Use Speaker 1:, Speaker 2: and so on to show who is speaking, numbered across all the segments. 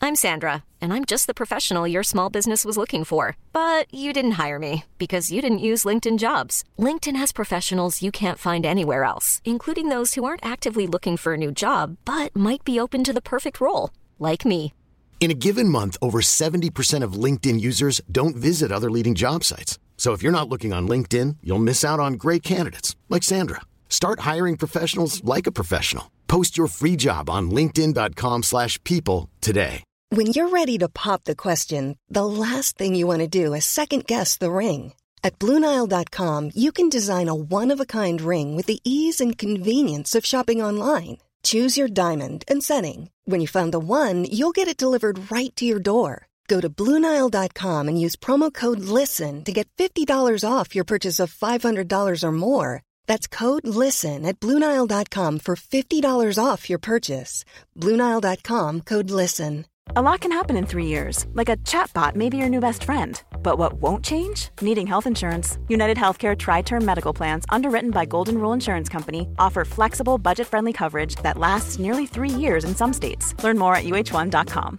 Speaker 1: I'm Sandra, and I'm just the professional your small business was looking for. But you didn't hire me because you didn't use LinkedIn Jobs. LinkedIn has professionals you can't find anywhere else, including those who aren't actively looking for a new job, but might be open to the perfect role, like me.
Speaker 2: In a given month, over 70% of LinkedIn users don't visit other leading job sites. So if you're not looking on LinkedIn, you'll miss out on great candidates like Sandra. Start hiring professionals like a professional. Post your free job on linkedin.com/people today.
Speaker 3: When you're ready to pop the question, the last thing you want to do is second-guess the ring. At BlueNile.com, you can design a one-of-a-kind ring with the ease and convenience of shopping online. Choose your diamond and setting. When you find the one, you'll get it delivered right to your door. Go to BlueNile.com and use promo code LISTEN to get $50 off your purchase of $500 or more. That's code LISTEN at BlueNile.com for $50 off your purchase. BlueNile.com, code LISTEN.
Speaker 4: A lot can happen in 3 years, like a chatbot may be your new best friend. But what won't change? Needing health insurance. United Healthcare Tri-Term Medical Plans, underwritten by Golden Rule Insurance Company, offer flexible, budget-friendly coverage that lasts nearly 3 years in some states. Learn more at uh1.com.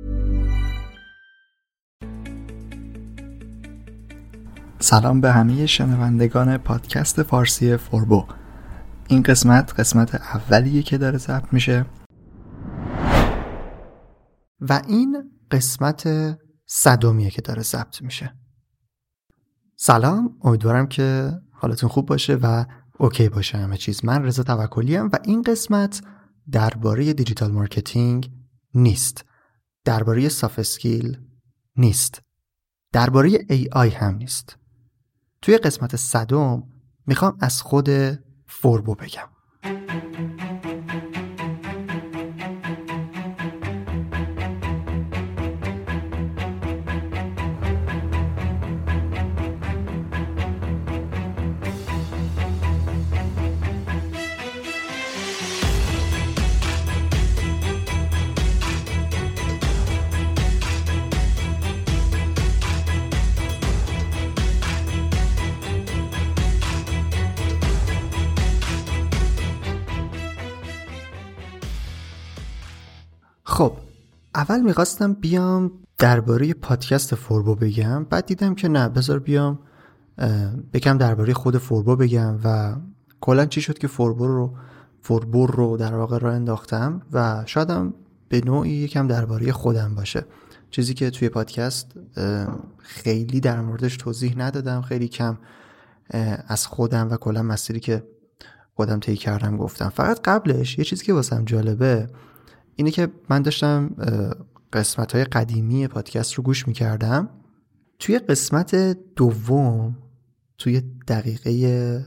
Speaker 5: سلام به همه شنوندگان پادکست فارسی فوربو. این قسمت اولیه که داره ضبط میشه و این قسمت 100میه که داره ضبط میشه. سلام، امیدوارم که حالتون خوب باشه و اوکی باشه همه چیز. من رضا توکلی ام و این قسمت درباره دیجیتال مارکتینگ نیست، درباره سافت اسکیل نیست، درباره AI هم نیست. توی قسمت 100 میخوام از خود فوربو بگم. خب اول میخواستم بیام درباره پادکست فوربو بگم، بعد دیدم که نه، بذار بیام بگم درباره خود فوربو بگم و کلا چی شد که فوربو رو در واقع راه انداختم و شایدم به نوعی یکم درباره خودم باشه، چیزی که توی پادکست خیلی در موردش توضیح ندادم، خیلی کم از خودم و کلا مسیری که خودم طی کردم گفتم. فقط قبلش یه چیزی که واسم جالبه اینه که من داشتم قسمت‌های قدیمی پادکست رو گوش می‌کردم. توی قسمت دوم توی دقیقه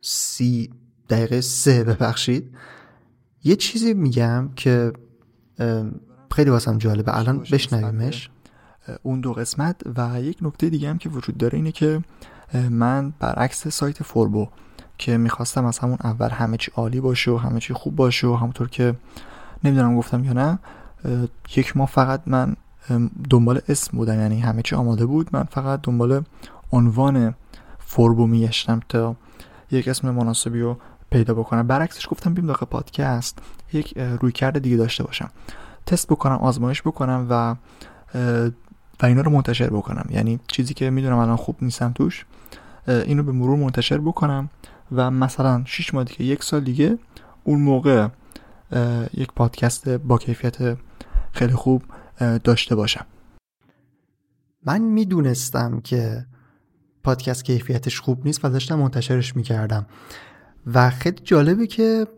Speaker 5: 3 ببخشید یه چیزی میگم که خیلی واسم جالبه، الان بشنویمش.
Speaker 6: اون دو قسمت و یک نکته دیگه هم که وجود داره اینه که من برعکس سایت فوربو که میخواستم از همون اول همه چی عالی باشه و همه چی خوب باشه و همونطور که نمیدونم گفتم یا نه، 1 ماه فقط من دنبال اسم بودم، یعنی همه چی آماده بود، من فقط دنبال عنوان فوربو میگشتم تا یک اسم مناسبی رو پیدا بکنم. برعکسش گفتم بیم داخل پادکست یک رویکرد دیگه داشته باشم، تست بکنم، آزمایش بکنم و اینا رو منتشر بکنم. یعنی چیزی که میدونم الان خوب نیستم توش، اینو به مرور منتشر بکنم و مثلا 6 ماه دیگه، 1 سال دیگه، اون موقع یک پادکست با کیفیت خیلی خوب داشته باشم.
Speaker 5: من میدونستم که پادکست کیفیتش خوب نیست و داشتم منتشرش میکردم و خیلی جالبه که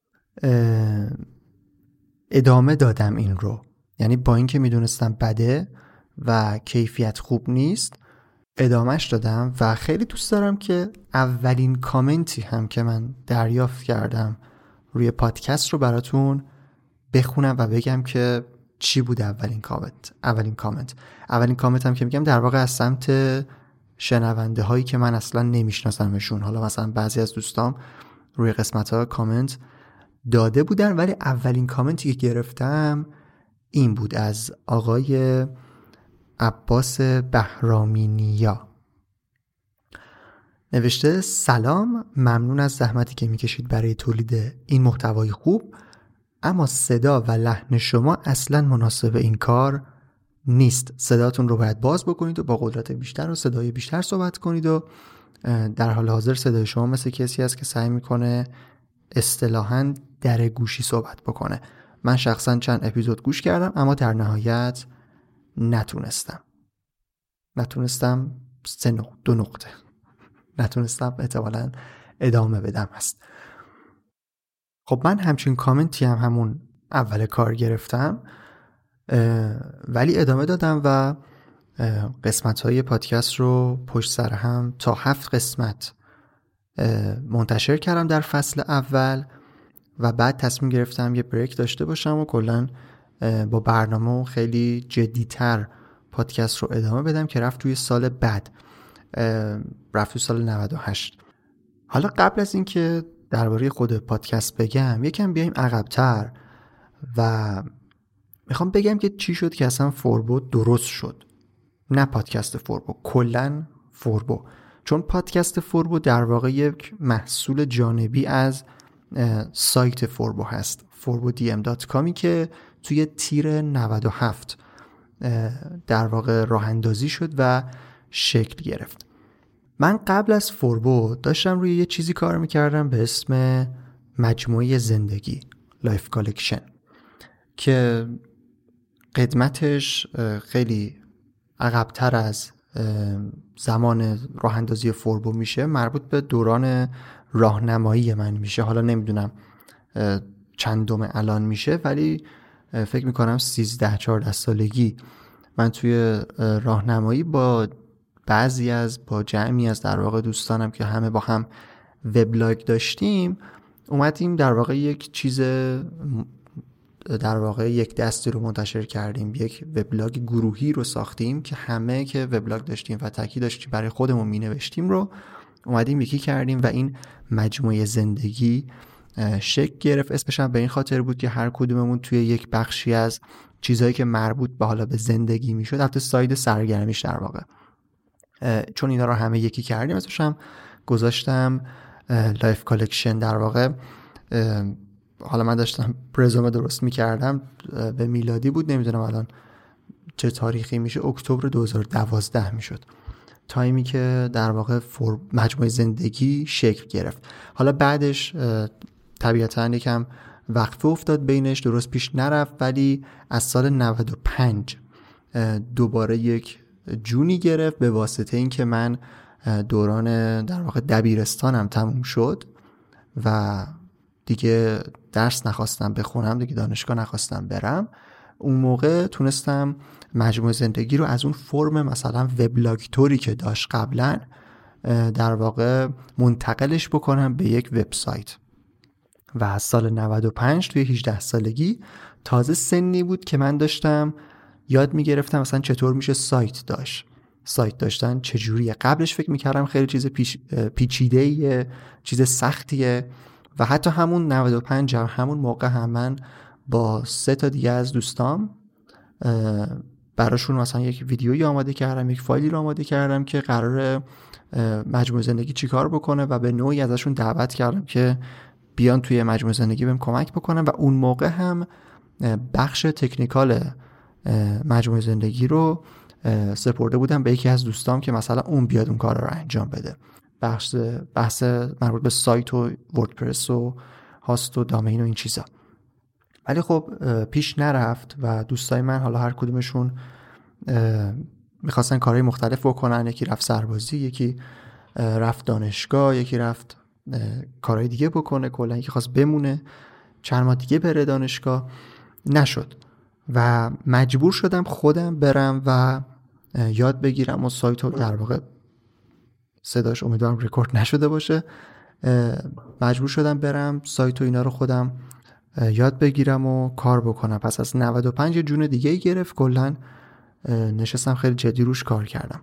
Speaker 5: ادامه دادم این رو. یعنی با اینکه میدونستم بده و کیفیت خوب نیست ادامهش دادم و خیلی دوست دارم که اولین کامنتی هم که من دریافت کردم روی پادکست رو براتون بخونم و بگم که چی بود اولین کامنت هم که میگم در واقع از سمت شنونده هایی که من اصلا نمیشناسمشون. حالا مثلا بعضی از دوستام روی قسمت ها کامنت داده بودن، ولی اولین کامنتی که گرفتم این بود از آقای عباس بهرامینیا. نوشته: سلام، ممنون از زحمتی که میکشید برای تولید این محتوای خوب. اما صدا و لحن شما اصلا مناسب این کار نیست. صداتون رو باید باز بکنید و با قدرت بیشتر و صدای بیشتر صحبت کنید و در حال حاضر صدای شما مثل کسی است که سعی میکنه اصطلاحاً در گوشی صحبت بکنه. من شخصا چند اپیزود گوش کردم اما در نهایت نتونستم 2 نقطه نتونستم احتمالاً ادامه بدم هست. خب من همچین کامنتی هم همون اول کار گرفتم ولی ادامه دادم و قسمت‌های پادکست رو پشت سر هم تا 7 قسمت منتشر کردم در فصل اول و بعد تصمیم گرفتم یه بریک داشته باشم و کلاً با برنامه خیلی جدی‌تر پادکست رو ادامه بدم که رفت توی سال بعد، رفت توی سال 98. حالا قبل از اینکه درباره خود پادکست بگم یکم بیایم عقب‌تر و میخوام بگم که چی شد که اصلا فوربو درست شد. نه پادکست فوربو، کلاً فوربو. چون پادکست فوربو در واقع یک محصول جانبی از سایت فوربو هست، forbodm.com که توی تیر 97 در واقع راه اندازی شد و شکل گرفت. من قبل از فوربو داشتم روی یه چیزی کار میکردم به اسم مجموعه زندگی، لایف کالکشن، که قدمتش خیلی عقب‌تر از زمان راه اندازی فوربو میشه، مربوط به دوران راهنمایی من میشه. حالا نمیدونم چندم الان میشه ولی فکر میکنم 13-14 سالگی من توی راهنمایی با جمعی از در واقع دوستانم که همه با هم وبلاگ داشتیم اومدیم در واقع یک دستی رو منتشر کردیم، یک وبلاگ گروهی رو ساختیم که همه که وبلاگ داشتیم و تکی داشتیم برای خودمون مینوشتیم رو اومدیم یکی کردیم و این مجموعه زندگی شکل گرفت. اسمش هم به این خاطر بود که هر کدوممون توی یک بخشی از چیزایی که مربوط به حالا به زندگی میشد، البته ساید سرگرمیش در واقع، چون اینا رو همه یکی کردیم اسمش هم گذاشتم لایف کالکشن. در واقع حالا من داشتم رزومه درست میکردم، به میلادی بود، نمیدونم الان چه تاریخی میشه، اکتبر 2012 میشد تایمی که در واقع مجموعه زندگی شکل گرفت. حالا بعدش طبیعتاً یکم وقفه افتاد بینش، درست پیش نرفت، ولی از سال 95 دوباره یک جونی گرفت به واسطه این که من دوران در واقع دبیرستانم تموم شد و دیگه درس نخواستم بخونم، دیگه دانشگاه نخواستم برم. اون موقع تونستم مجموعه زندگی رو از اون فرم مثلا وبلاگ توری که داشت قبلا در واقع منتقلش بکنم به یک وبسایت. و از سال 95 توی 18 سالگی تازه سنی بود که من داشتم یاد میگرفتم مثلا چطور میشه سایت داشتن چجوریه. قبلش فکر میکردم خیلی چیز پیچیده‌ایه، چیز سختیه و حتی همون 95 همون موقع هم من با 3 تا دیگه از دوستام براشون مثلا یک ویدیویی آماده کردم، یک فایلی رو آماده کردم که قراره مجموعه زندگی چی کار بکنه و به نوعی ازشون دعوت کردم که بیان توی مجموعه زندگی بهم کمک بکنن و اون موقع هم بخش تکنیکال مجموعه زندگی رو سپرده بودم به یکی از دوستام که مثلا اون بیاد اون کار رو انجام بده، بحث مربوط به سایت و وردپرس و هاست و دامین و این چیزا. ولی خب پیش نرفت و دوستای من حالا هر کدومشون میخواستن کارهای مختلف بکنن، یکی رفت سربازی، یکی رفت دانشگاه، یکی رفت کارهای دیگه بکنه، کلا یکی خواست بمونه چند ماه دیگه بره دانشگاه، نشد و مجبور شدم خودم برم و یاد بگیرم و سایت رو در واقع صداش امیدوارم رکورد نشده باشه، مجبور شدم برم سایت و اینا رو خودم یاد بگیرم و کار بکنم. پس از 95 جون دیگه ای گرفت، کلا نشستم خیلی جدی روش کار کردم.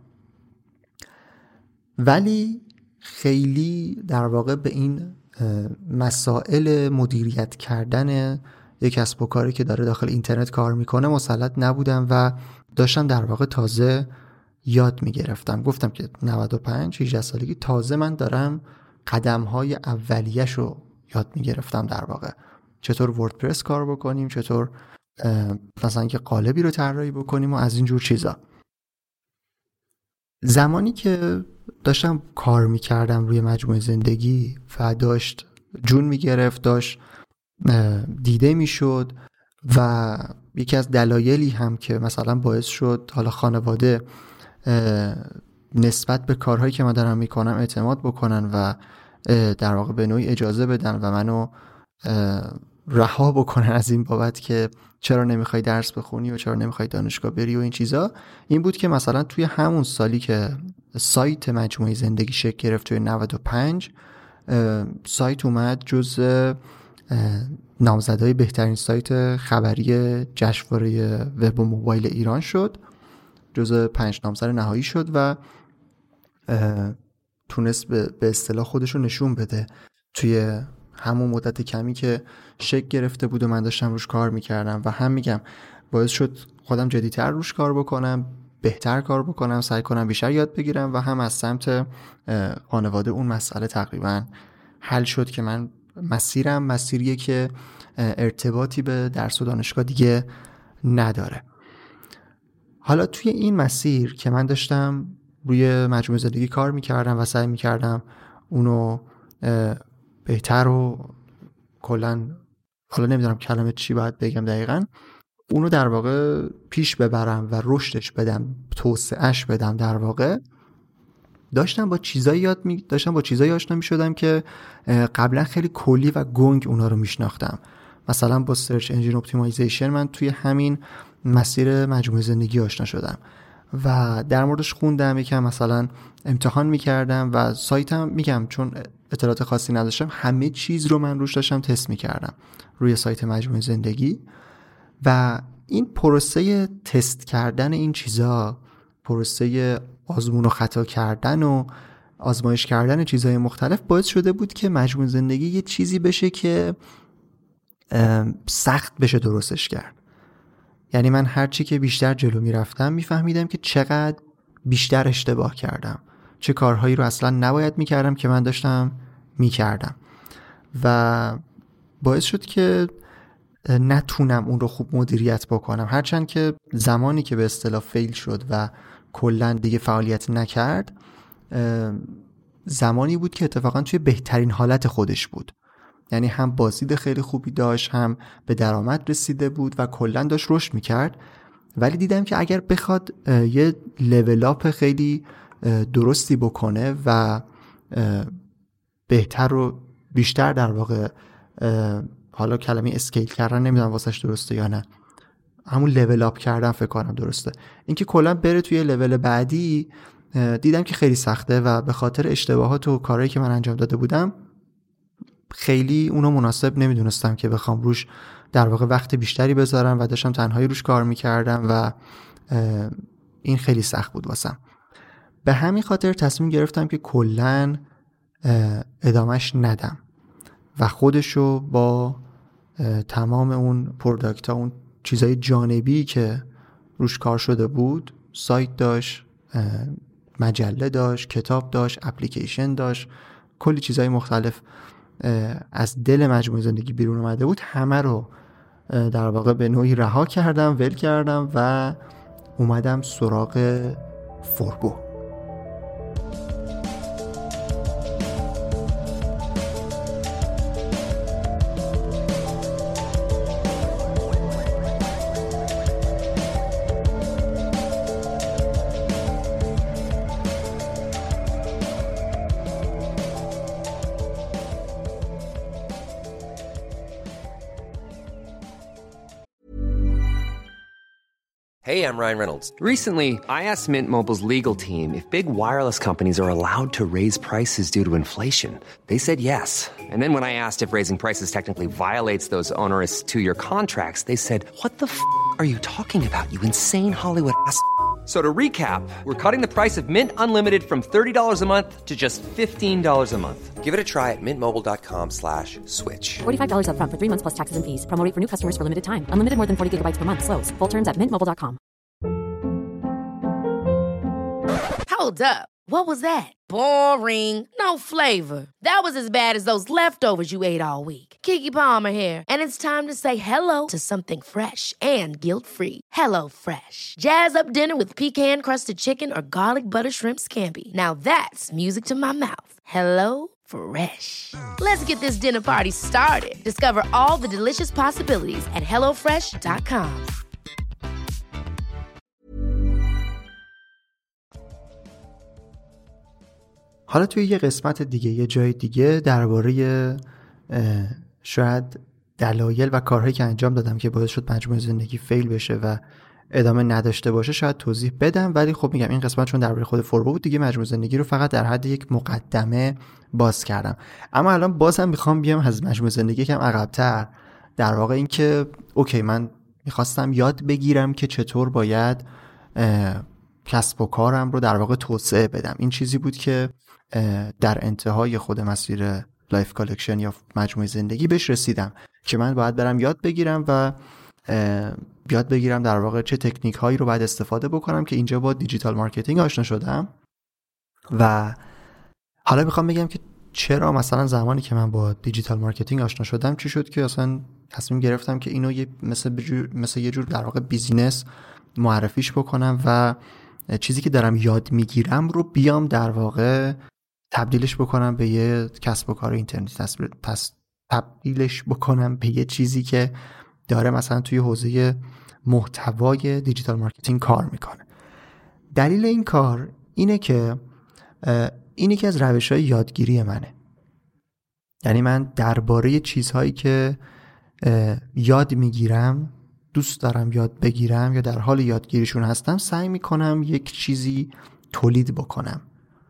Speaker 5: ولی خیلی در واقع به این مسائل مدیریت کردن یک کسب و کاری که داره داخل اینترنت کار میکنه مسلط نبودم و داشتم در واقع تازه یاد میگرفتم. گفتم که 95-18 سالگی تازه من دارم قدم‌های اولیه‌شو یاد میگرفتم در واقع. چطور وردپرس کار بکنیم، چطور مثلا که قالبی رو طراحی بکنیم و از این جور چیزا. زمانی که داشتم کار میکردم روی مجموعه زندگی و داشت جون میگرفت، داشت دیده میشد و یکی از دلایلی هم که مثلا باعث شد حالا خانواده نسبت به کارهایی که من دارم میکنم اعتماد بکنن و در واقع به نوعی اجازه بدن و منو رها بکنن از این بابت که چرا نمیخوای درس بخونی و چرا نمیخوای دانشگاه بری و این چیزا، این بود که مثلا توی همون سالی که سایت مجموعه زندگی شکل گرفت توی 95 سایت اومد جزء نامزدهای بهترین سایت خبری جشنواره وب و موبایل ایران شد، جزء 5 نامزد نهایی شد و تونست به اصطلاح خودش رو نشون بده توی همون مدت کمی که شکل گرفته بود و من داشتم روش کار میکردم و هم میگم باعث شد خودم جدیتر روش کار بکنم، بهتر کار بکنم، سعی کنم بیشتر یاد بگیرم و هم از سمت خانواده اون مسئله تقریبا حل شد که من مسیریه که ارتباطی به درس و دانشگاه دیگه نداره. حالا توی این مسیر که من داشتم روی مجموعه زندگی کار میکردم و سعی میکردم اونو بهتر و کلن، حالا نمیدونم کلمه چی باید بگم دقیقاً، اونو در واقع پیش ببرم و رشدش بدم، توسعهش بدم، در واقع داشتم با چیزایی آشنا میشدم که قبلا خیلی کلی و گنگ اونا رو میشناختم. مثلا با سرچ انجین اپتیمایزیشن من توی همین مسیر مجموعه زندگی آشنا شدم و در موردش خوندم، یکم مثلا امتحان میکردم و سایتم میگم چون اطلاعات خاصی نداشتم همه چیز رو من روش داشتم تست میکردم روی سایت مجموعه زندگی و این پروسه تست کردن این چیزا، پروسه آزمون و خطا کردن و آزمایش کردن چیزهای مختلف باعث شده بود که مجموعه زندگی یه چیزی بشه که سخت بشه درستش کرد. یعنی من هرچی که بیشتر جلو میرفتم میفهمیدم که چقدر بیشتر اشتباه کردم، چه کارهایی رو اصلا نباید میکردم که من داشتم میکردم و باعث شد که نتونم اون رو خوب مدیریت بکنم. هرچند که زمانی که به اصطلاح فیل شد و کلاً دیگه فعالیت نکرد زمانی بود که اتفاقا توی بهترین حالت خودش بود، یعنی هم بازدید خیلی خوبی داشت، هم به درآمد رسیده بود و کلاً داشت رشد میکرد. ولی دیدم که اگر بخواد یه لول اپ خیلی درستی بکنه و بهتر و بیشتر در واقع، حالا کلمه اسکیل کردن نمیدونم واسش درسته یا نه، همون لول اپ کردن فکر کنم درسته، اینکه کلا بره توی لول بعدی، دیدم که خیلی سخته و به خاطر اشتباهات و کارهایی که من انجام داده بودم خیلی اونو مناسب نمیدونستم که بخوام روش در واقع وقت بیشتری بذارم و داشتم تنهایی روش کار میکردم و این خیلی سخت بود واسم. به همین خاطر تصمیم گرفتم که کلاً ادامش ندم و خودشو با تمام اون پروداکت ها، اون چیزای جانبی که روش کار شده بود، سایت داشت، مجله داشت، کتاب داشت، اپلیکیشن داشت، کلی چیزای مختلف از دل مجموعه زندگی بیرون اومده بود، همه رو در واقع به نوعی رها کردم، ول کردم و اومدم سراغ فوربو.
Speaker 7: Hey, I'm Ryan Reynolds. Recently, I asked Mint Mobile's legal team if big wireless companies are allowed to raise prices due to inflation. They said yes. And then when I asked if raising prices technically violates those onerous two-year contracts, they said, what the f*** are you talking about, you insane Hollywood ass f- So to recap, we're cutting the price of Mint Unlimited from $30 a month to just $15 a month. Give it a try at mintmobile.com/switch.
Speaker 8: $45 up front for 3 months plus taxes and fees. Promo rate for new customers for limited time. Unlimited more than 40 gigabytes per month. Slows full terms at mintmobile.com.
Speaker 9: Hold up. What was that? Boring. No flavor. That was as bad as those leftovers you ate all week. Keke Palmer here, and it's time to say hello to something fresh and guilt-free. Hello Fresh. Jazz up dinner with pecan-crusted chicken or garlic butter shrimp scampi. Now that's music to my mouth. Hello Fresh. Let's get this dinner party started. Discover all the delicious possibilities at hellofresh.com.
Speaker 5: حالا توی یه قسمت دیگه، یه جای دیگه، درباره شاید دلایل و کارهایی که انجام دادم که باعث شد مجموعه زندگی فیل بشه و ادامه نداشته باشه شاید توضیح بدم، ولی خب میگم این قسمت چون درباره خود فوربو بود دیگه، مجموعه زندگی رو فقط در حد یک مقدمه باز کردم. اما الان بازم میخوام بیام از مجموعه زندگی کم عقب‌تر، در واقع این که اوکی من میخواستم یاد بگیرم که چطور باید کسب و کارم رو در واقع توسعه بدم. این چیزی بود که در انتهای خود مسیر لایف کالکشن یا مجموعه زندگی بهش رسیدم که من باید برم یاد بگیرم و یاد بگیرم در واقع چه تکنیک هایی رو باید استفاده بکنم که اینجا با دیجیتال مارکتینگ آشنا شدم. و حالا میخوام بگم که چرا مثلا زمانی که من با دیجیتال مارکتینگ آشنا شدم چی شد که اصلا تصمیم گرفتم که اینو مثل یه جور در واقع بیزینس معرفیش بکنم و چیزی که دارم یاد میگیرم رو بیام در واقع تبدیلش بکنم به یه کسب و کار اینترنتی، تبدیلش بکنم به یه چیزی که داره مثلا توی حوزه محتوای دیجیتال مارکتینگ کار میکنه. دلیل این کار اینه که این یکی از روش‌های یادگیری منه. یعنی من درباره چیزهایی که یاد میگیرم، دوست دارم یاد بگیرم یا در حال یادگیریشون هستم، سعی میکنم یک چیزی تولید بکنم.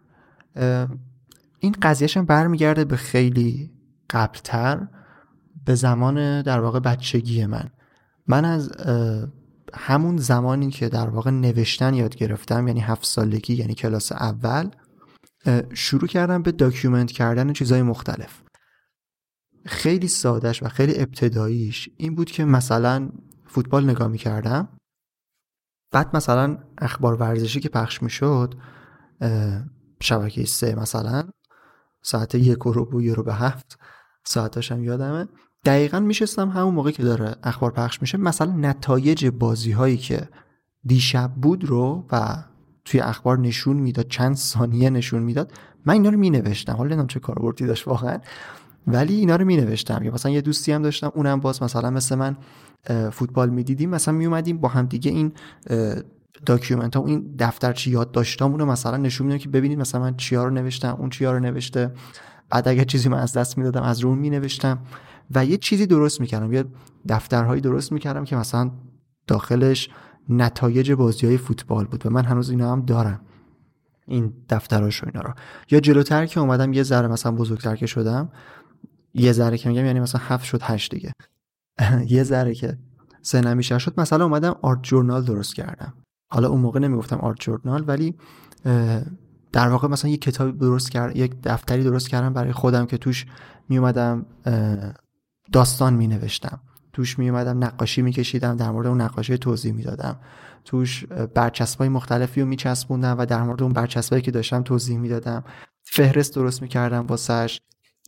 Speaker 5: این قضیهشم برمیگرده به خیلی قبلتر، به زمان در واقع بچگی من از همون زمانی که در واقع نوشتن یاد گرفتم، یعنی 7 سالگی، یعنی کلاس اول، شروع کردم به داکیومنت کردن چیزهای مختلف. خیلی سادهش و خیلی ابتداییش این بود که مثلا فوتبال نگاه می‌کردم، بعد مثلا اخبار ورزشی که پخش می‌شد شبکه 3 مثلا ساعت 1:07 ساعتاش هم یادمه، دقیقاً میشستم همون موقع که داره اخبار پخش میشه مثلا نتایج بازی‌هایی که دیشب بود رو و توی اخبار نشون میداد، چند ثانیه نشون میداد، من اینا رو مینوشتم. حالا نمیدونم چه کاربردی داشت واقعا، ولی اینا رو مینوشتم. یا مثلا یه دوستی هم داشتم، اونم باز مثلا مثل من فوتبال میدیدیم، مثلا میومدیم با هم دیگه این داکیومنت ها، این دفترچه یاد داشتامون رو مثلا نشون میدم که ببینید مثلا من چیا رو نوشتم، اون چیا رو نوشته. بعد اگه چیزی من از دست میدادم از رو مینوشتم و یه چیزی درست میکردم، یه دفترهایی درست میکردم که مثلا داخلش نتایج بازی‌های فوتبال بود و من هنوز اینا هم دارم، این دفتراشو اینا رو. یا جلوتر که اومدم یه ذره مثلا بزرگتر که شدم، یه ذره که میگم یعنی مثلا 7 شد 8 دیگه یه ذره که سنم بیشتر شد، مثلا اومدم آرت جورنال درست کردم. حالا اون موقع نمیگفتم آرت جورنال، ولی در واقع مثلا یک کتابی درست کردم، یک دفتری درست کردم برای خودم که توش میومدم داستان مینوشتم، توش میومدم نقاشی میکشیدم، در مورد اون نقاشی توضیح میدادم، توش برچسبای مختلفی رو میچسبوندم و در مورد اون برچسبایی که داشتم توضیح میدادم، فهرست درست میکردم واسش،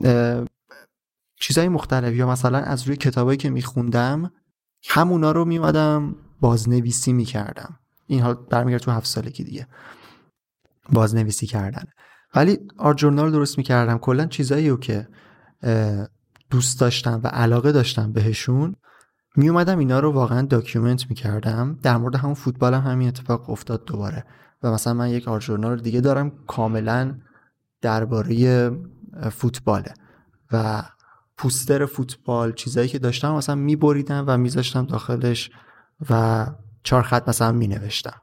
Speaker 5: چیزای مختلف. یا مثلا از روی کتابایی که میخوندم همونا رو میومدم بازنویسی میکردم. این حال برمیگرده تو 7 سالگی دیگه، بازنویسی کردن. ولی آرت جورنال درست میکردم، کلا چیزایی رو که دوست داشتم و علاقه داشتم بهشون میومدم اینا رو واقعا داکیومنت میکردم. در مورد همون فوتبال هم همین اتفاق افتاد دوباره. و مثلا من یک آرت جورنال دیگه دارم کاملا درباره فوتباله و پوستر فوتبال، چیزایی که داشتم مثلا میبریدم و میذاشتم داخلش و 4 خط مثلا مینوشتم.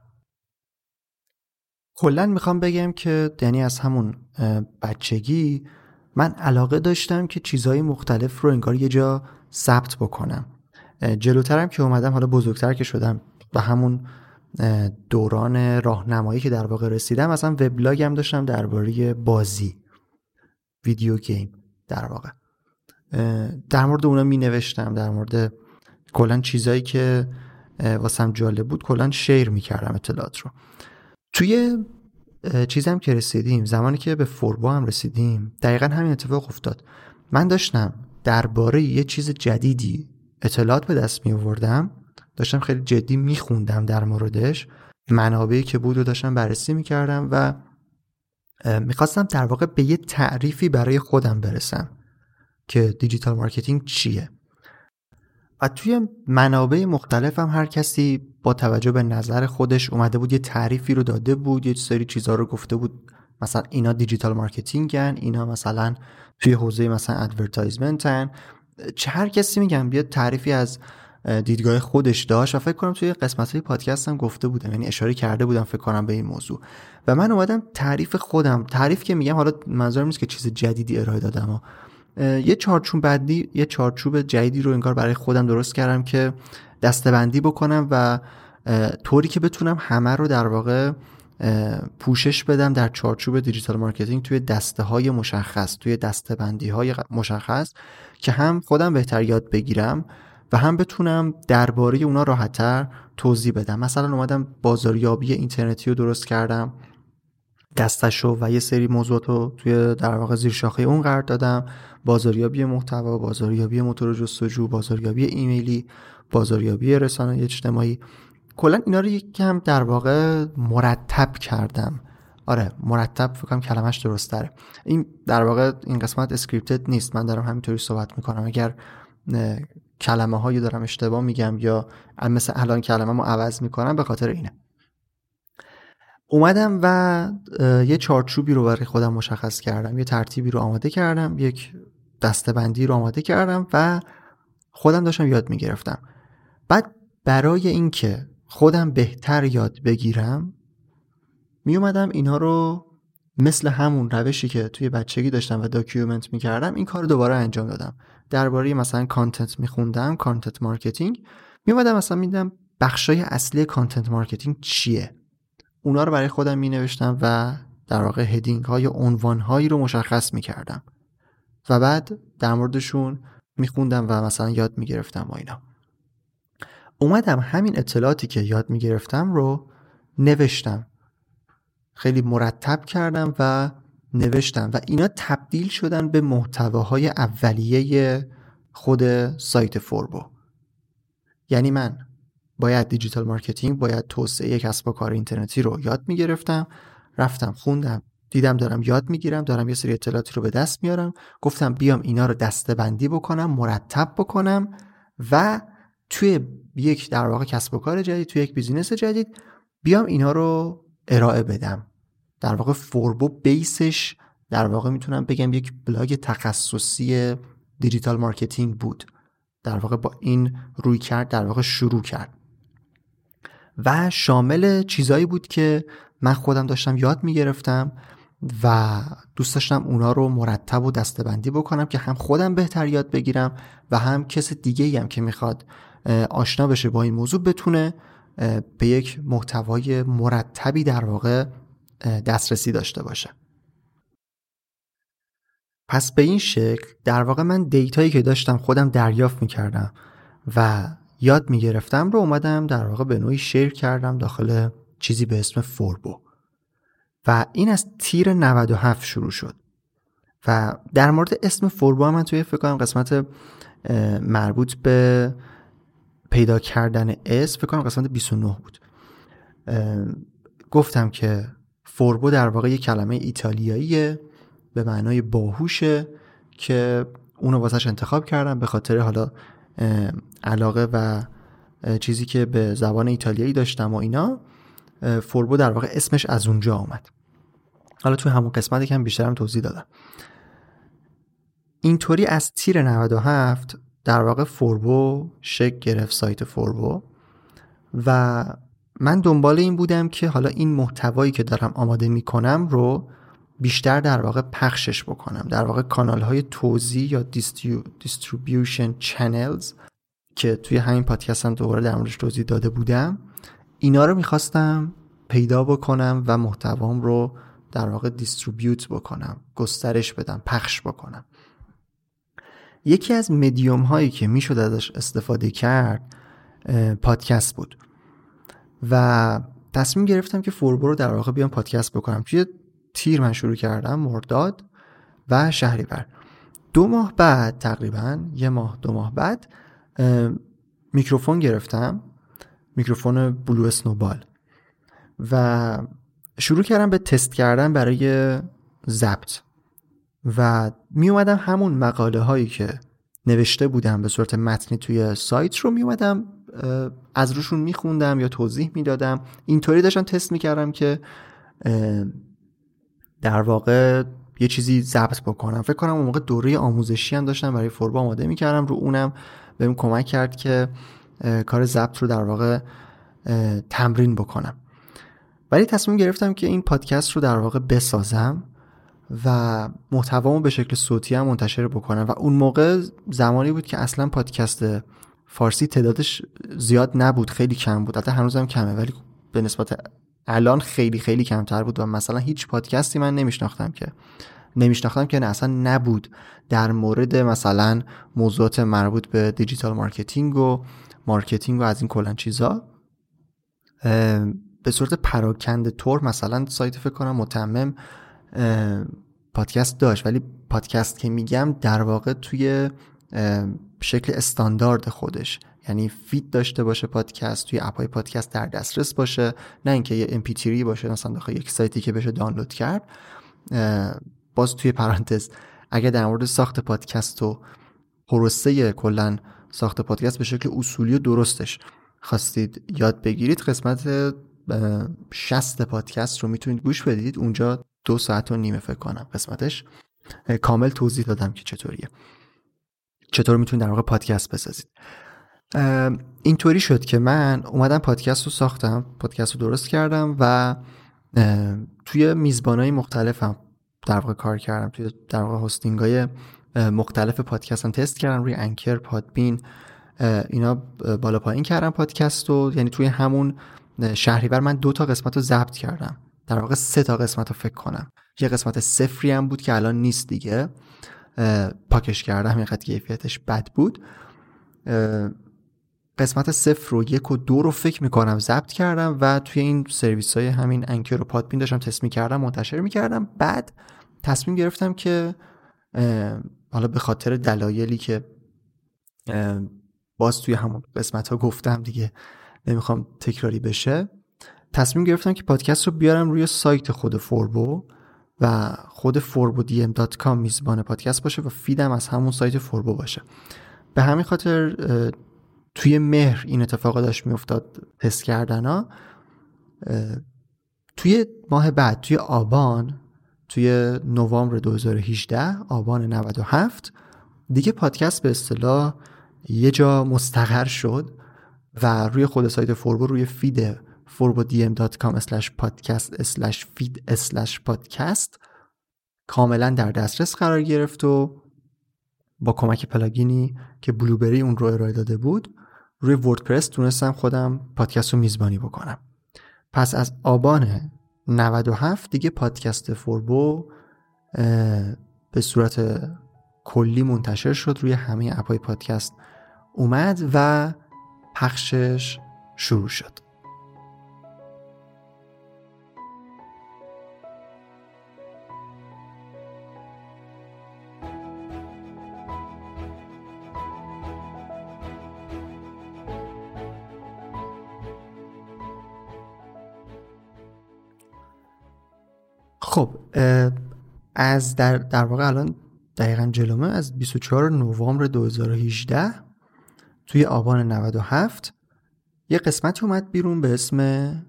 Speaker 5: کلا میخوام بگم که یعنی از همون بچگی من علاقه داشتم که چیزهای مختلف رو انگار یه جا ثبت بکنم. جلوترم که اومدم، حالا بزرگتر که شدم، به همون دوران راهنمایی که در واقع رسیدم، مثلا وبلاگم داشتم درباره بازی، ویدیو گیم در واقع. در مورد اونا می نوشتم، در مورد کلا چیزایی که واسم جالب بود کلا شیر می کردم اطلاعات رو. توی چیزم که رسیدیم، زمانی که به فوربو هم رسیدیم، دقیقا همین اتفاق افتاد. من داشتم درباره یه چیز جدیدی اطلاعات به دست می آوردم، داشتم خیلی جدی می خوندم در موردش، منابعی که بود رو داشتم بررسی می کردم و میخواستم در واقع به یه تعریفی برای خودم برسم که دیجیتال مارکتینگ چیه. و توی منابع مختلف هم هر کسی با توجه به نظر خودش اومده بود یه تعریفی رو داده بود، یه سری چیزها رو گفته بود، مثلا اینا دیجیتال مارکتینگن، اینا مثلا توی حوزه مثلا ادورتایزمنتن. هر کسی میگم یه تعریفی از دیدگاه خودش داشت و فکر کنم توی قسمت‌های پادکست هم گفته بودم، یعنی اشاره کرده بودم فکر کنم به این موضوع. و من اومدم تعریف خودم، تعریف که میگم حالا منظورم نیست که چیز جدیدی ارائه دادم، یه چارچوب جدیدی رو انگار برای خودم درست کردم که دسته‌بندی بکنم و طوری که بتونم همه رو در واقع پوشش بدم در چارچوب دیجیتال مارکتینگ توی دسته‌های مشخص، توی دسته‌بندی‌های مشخص، که هم خودم بهتر یاد بگیرم و هم بتونم درباره اونا راحت‌تر توضیح بدم. مثلا اومدم بازاریابی اینترنتی رو درست کردم، دستشو و یه سری موضوعات رو توی در واقع زیر شاخه اون قرار دادم: بازاریابی محتوا، بازاریابی موتور جستجو، بازاریابی ایمیلی، بازاریابی رسانه‌های اجتماعی. کلا اینا رو یکم در واقع مرتب کردم. آره مرتب فکر کنم کلمش درست تره. این در واقع این قسمت اسکریپتد نیست، من دارم همینطوری صحبت میکنم. اگر کلمه هایی دارم اشتباه میگم یا مثل الان کلمه‌مو عوض میکنم به خاطر اینه. اومدم و یه چارچوبی رو برای خودم مشخص کردم، یه ترتیبی رو آماده کردم، یک دسته‌بندی رو آماده کردم و خودم داشتم یاد میگرفتم. بعد برای اینکه خودم بهتر یاد بگیرم میومدم اینا رو مثل همون روشی که توی بچگی داشتم و داکیومنت میکردم این کار رو دوباره انجام دادم. درباره مثلا کانتنت میخوندم، کانتنت مارکتینگ، میومدم مثلا میدم بخشای اصلی کانتنت مارکتینگ چیه، اونا رو برای خودم می نوشتم و در واقع هدینگ های، عنوان هایی رو مشخص می کردم و بعد در موردشون می خوندم و مثلا یاد می گرفتم و اینا. اومدم همین اطلاعاتی که یاد می گرفتم رو نوشتم، خیلی مرتب کردم و نوشتم و اینا تبدیل شدن به محتواهای اولیه خود سایت فوربو. یعنی من باید دیجیتال مارکتینگ، باید توسعه کسب و کار اینترنتی رو یاد میگرفتم، رفتم خوندم، دیدم دارم یاد میگیرم، دارم یه سری اطلاعاتی رو به دست میارم، گفتم بیام اینا رو دسته‌بندی بکنم، مرتب بکنم و توی یک در واقع کسب و کار جدید، توی یک بیزینس جدید بیام اینا رو ارائه بدم. در واقع فوربو بیسش در واقع میتونم بگم یک بلاگ تخصصی دیجیتال مارکتینگ بود. در واقع با این روی کرد در واقع شروع کرد و شامل چیزایی بود که من خودم داشتم یاد میگرفتم و دوست داشتم اونا رو مرتب و دسته‌بندی بکنم که هم خودم بهتر یاد بگیرم و هم کس دیگه‌ای هم که میخواد آشنا بشه با این موضوع بتونه به یک محتوای مرتبی در واقع دسترسی داشته باشه. پس به این شکل در واقع من دیتایی که داشتم خودم دریافت میکردم و یاد میگرفتم رو اومدم در واقع به نوعی شیر کردم داخل چیزی به اسم فوربو و این از تیر 97 شروع شد. و در مورد اسم فوربو هم من توی فکر کنم قسمت مربوط به پیدا کردن اسم، فکر کنم قسمت 29 بود، گفتم که فوربو در واقع یک کلمه ایتالیاییه به معنای باهوشه که اونو واسش انتخاب کردم به خاطر حالا علاقه و چیزی که به زبان ایتالیایی داشتم و اینا. فوربو در واقع اسمش از اونجا آمد. حالا توی همون قسمتی که هم بیشترم توضیح دادم. اینطوری از تیر 97 در واقع فوربو شکل گرفت، سایت فوربو، و من دنبال این بودم که حالا این محتوایی که دارم آماده میکنم رو بیشتر در واقع پخشش بکنم. در واقع کانال های توزیع یا دیستریبیوشن چنلز که توی همین پادکست هم دوباره در موردش توضیح داده بودم، اینا رو میخواستم پیدا بکنم و محتوام رو در واقع دیستریبیوت بکنم، گسترش بدم، پخش بکنم. یکی از مدیوم هایی که میشد ازش استفاده کرد پادکست بود و تصمیم گرفتم که فوربو رو در واقع بیام پادکست بکنم. توی تیر من شروع کردم، مرداد و شهریور. 2 ماه بعد، تقریبا 1 ماه 2 ماه بعد، میکروفون گرفتم، میکروفون بلو اسنوبال، و شروع کردم به تست کردن برای ضبط و می اومدم همون مقاله هایی که نوشته بودم به صورت متنی توی سایت رو می اومدم از روشون می خوندم یا توضیح می دادم. اینطوری داشتم تست می کردم که در واقع یه چیزی ضبط بکنم. فکر کنم اون موقع دوره آموزشی هم داشتم برای فوربو آماده می کردم، رو اونم بهم کمک کرد که کار ضبط رو در واقع تمرین بکنم. ولی تصمیم گرفتم که این پادکست رو در واقع بسازم و محتوامو به شکل صوتی هم منتشر بکنم. و اون موقع زمانی بود که اصلا پادکست فارسی تعدادش زیاد نبود، خیلی کم بود. البته هنوزم کمه، ولی به نسبت الان خیلی خیلی کمتر بود. و مثلا هیچ پادکستی من نمیشناختم که نه اصلا نبود در مورد مثلا موضوعات مربوط به دیجیتال مارکتینگ و از این کلان چیزا به صورت پراکنده طور. مثلا سایت فکر کنم متمم پادکست داشت، ولی پادکست که میگم در واقع توی شکل استاندارد خودش، یعنی فید داشته باشه پادکست، توی اپهای پادکست در دسترس باشه، نه اینکه یه MP3 باشه مثلا داخل یک سایتی که بشه دانلود کرد. باز توی پرانتز، اگه در مورد ساخت پادکست و پروسه کلا ساخت پادکست به شکل اصولی و درستش خواستید یاد بگیرید، قسمت 60 پادکست رو میتونید گوش بدید. اونجا 2.5 ساعت فکر کنم قسمتش، کامل توضیح دادم که چطور میتونید در واقع پادکست بسازید. اینطوری شد که من اومدم پادکست رو ساختم، پادکست رو درست کردم و توی میزبانای مختلفم در واقع کار کردم. توی در واقع هاستینگ‌های مختلف پادکستم تست کردم، روی انکر، پادبین، اینا بالا پایین کردم پادکست رو. یعنی توی همون شهریور من 2 تا قسمت رو ضبط کردم، در واقع 3 تا قسمت رو فکر کنم. یه قسمت 0 هم بود که الان نیست دیگه، پاکش کردم، اینقدر کیفیتش بد بود. قسمت 0 و 1 و 2 رو فکر میکنم ضبط کردم و توی این سرویس های همین انکر و پادبین داشتم تست میکردم، منتشر میکردم. بعد تصمیم گرفتم که حالا به خاطر دلایلی که باز توی همون قسمت ها گفتم دیگه، نمیخوام تکراری بشه، تصمیم گرفتم که پادکست رو بیارم روی سایت خود فوربو و خود forbodm.com میزبان پادکست باشه و فیدم از همون سایت فوربو باشه. به همین خاطر توی مهر این اتفاق داشت میافتاد، تست کردن ها. توی ماه بعد، توی آبان، توی نوامبر 2018، آبان 97 دیگه پادکست به اصطلاح یه جا مستقر شد و روی خود سایت فوربو، روی فید forbodm.com/podcast/feed/podcast کاملا در دسترس قرار گرفت و با کمک پلاگینی که بلوبری اون رو ارائه داده بود، روی وردپرس تونستم خودم پادکست رو میزبانی بکنم. پس از آبان 97 دیگه پادکست فوربو به صورت کلی منتشر شد، روی همه اپ‌های پادکست اومد و پخشش شروع شد. خب از در واقع الان دقیقاً جلومه، از 24 نوامبر 2018 توی آبان 97 یه قسمت اومد بیرون به اسم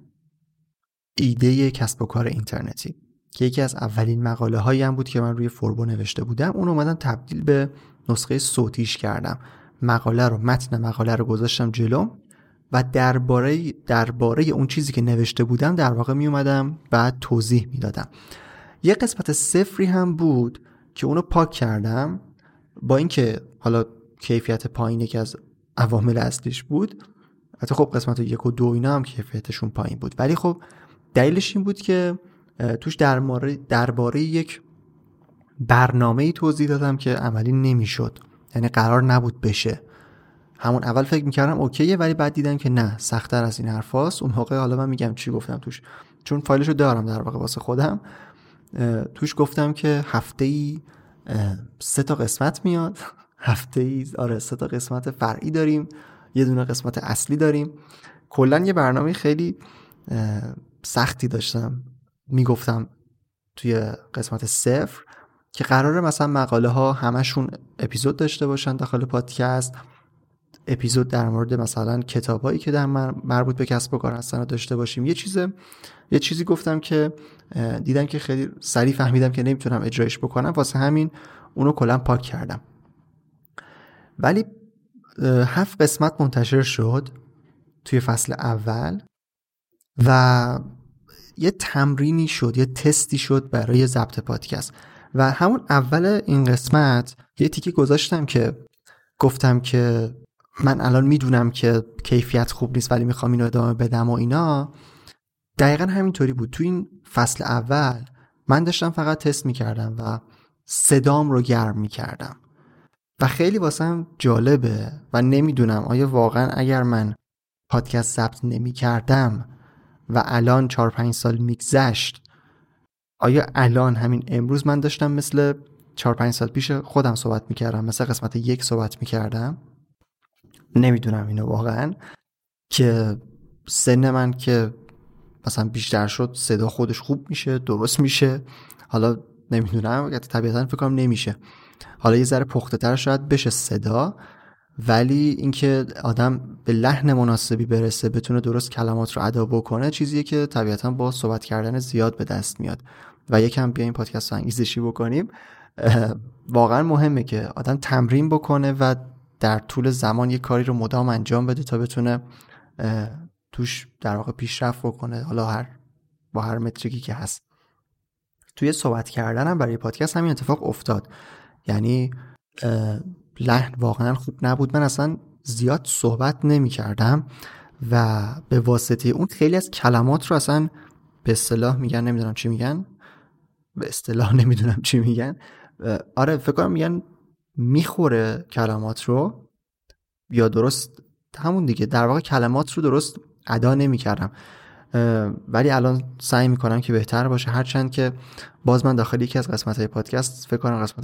Speaker 5: ایده کسب و کار اینترنتی که یکی از اولین مقاله هایی هم بود که من روی فوربو نوشته بودم. اون اومدم تبدیل به نسخه صوتیش کردم. متن مقاله رو گذاشتم جلوم و درباره اون چیزی که نوشته بودم در واقع می اومدم بعد توضیح میدادم. یه قسمت 0 هم بود که اونو پاک کردم، با اینکه حالا کیفیت پایین یکی از عوامل اصلیش بود. حتی خب قسمت 1 و 2 اینا هم کیفیتشون پایین بود، ولی خب دلیلش این بود که توش درباره یک برنامه‌ای توضیح دادم که عملی نمیشد، یعنی قرار نبود بشه. همون اول فکر میکردم اوکیه، ولی بعد دیدم که نه، سخت‌تر از این حرفاست. اون موقع حالا من میگم چی گفتم توش، چون فایلشو دارم در واقع واسه خودم. توش گفتم که هفته‌ای 3 تا قسمت میاد. هفته‌ای 3 تا قسمت فرعی داریم، یه دونه قسمت اصلی داریم. کلا یه برنامه خیلی سختی داشتم میگفتم توی قسمت 0 که قراره مثلا مقاله ها همشون اپیزود داشته باشن داخل پادکست، اپیزود در مورد مثلا کتابایی که در مربوط به کسب و کار هستن داشته باشیم. یه چیزی گفتم که دیدم که خیلی سریع فهمیدم که نمیتونم اجرایش بکنم، واسه همین اونو کلا پاک کردم. ولی 7 قسمت منتشر شد توی فصل اول و یه تمرینی شد، یه تستی شد برای ضبط پادکست. و همون اول این قسمت یه تیکه گذاشتم که گفتم که من الان میدونم که کیفیت خوب نیست ولی میخوام اینو ادامه بدم و اینا. دقیقا همینطوری بود. تو این فصل اول من داشتم فقط تست میکردم و صدام رو گرم میکردم و خیلی واسم جالبه و نمیدونم آیا واقعا اگر من پادکست ضبط نمیکردم و الان 4-5 سال میگذشت، آیا الان همین امروز من داشتم مثل 4-5 سال پیش خودم صحبت میکردم، مثل قسمت 1 صحبت میکردم؟ نمیدونم اینو واقعا. که سن من که مثلا بیشتر شد صدا خودش خوب میشه، درست میشه. حالا نمیدونم، طبیعتا فکر کنم نمیشه، حالا یه ذره پخته تر شاید بشه صدا، ولی اینکه آدم به لحن مناسبی برسه، بتونه درست کلمات رو ادا بکنه، چیزیه که طبیعتا با صحبت کردن زیاد به دست میاد. و یکم بیایم پادکست رو انگیزشی بکنیم. واقعا مهمه که آدم تمرین بکنه و در طول زمان یه کاری رو مدام انجام بده تا بتونه توش در واقع پیشرفت بکنه، حالا با هر متریکی که هست. توی صحبت کردنم برای پادکست همین اتفاق افتاد. یعنی لحن واقعا خوب نبود، من اصلا زیاد صحبت نمی کردم و به واسطه اون خیلی از کلمات رو اصلا به اصطلاح میگن، نمیدونم چی میگن، به اصطلاح نمیدونم چی میگن، آره فکر کنم میگن میخوره کلمات رو، یا درست همون دیگه، در واقع کلمات رو درست ادا نمی کردم. ولی الان سعی میکنم که بهتر باشه، هرچند که باز من داخل یکی از قسمت‌های پادکست فکر کنم قسمت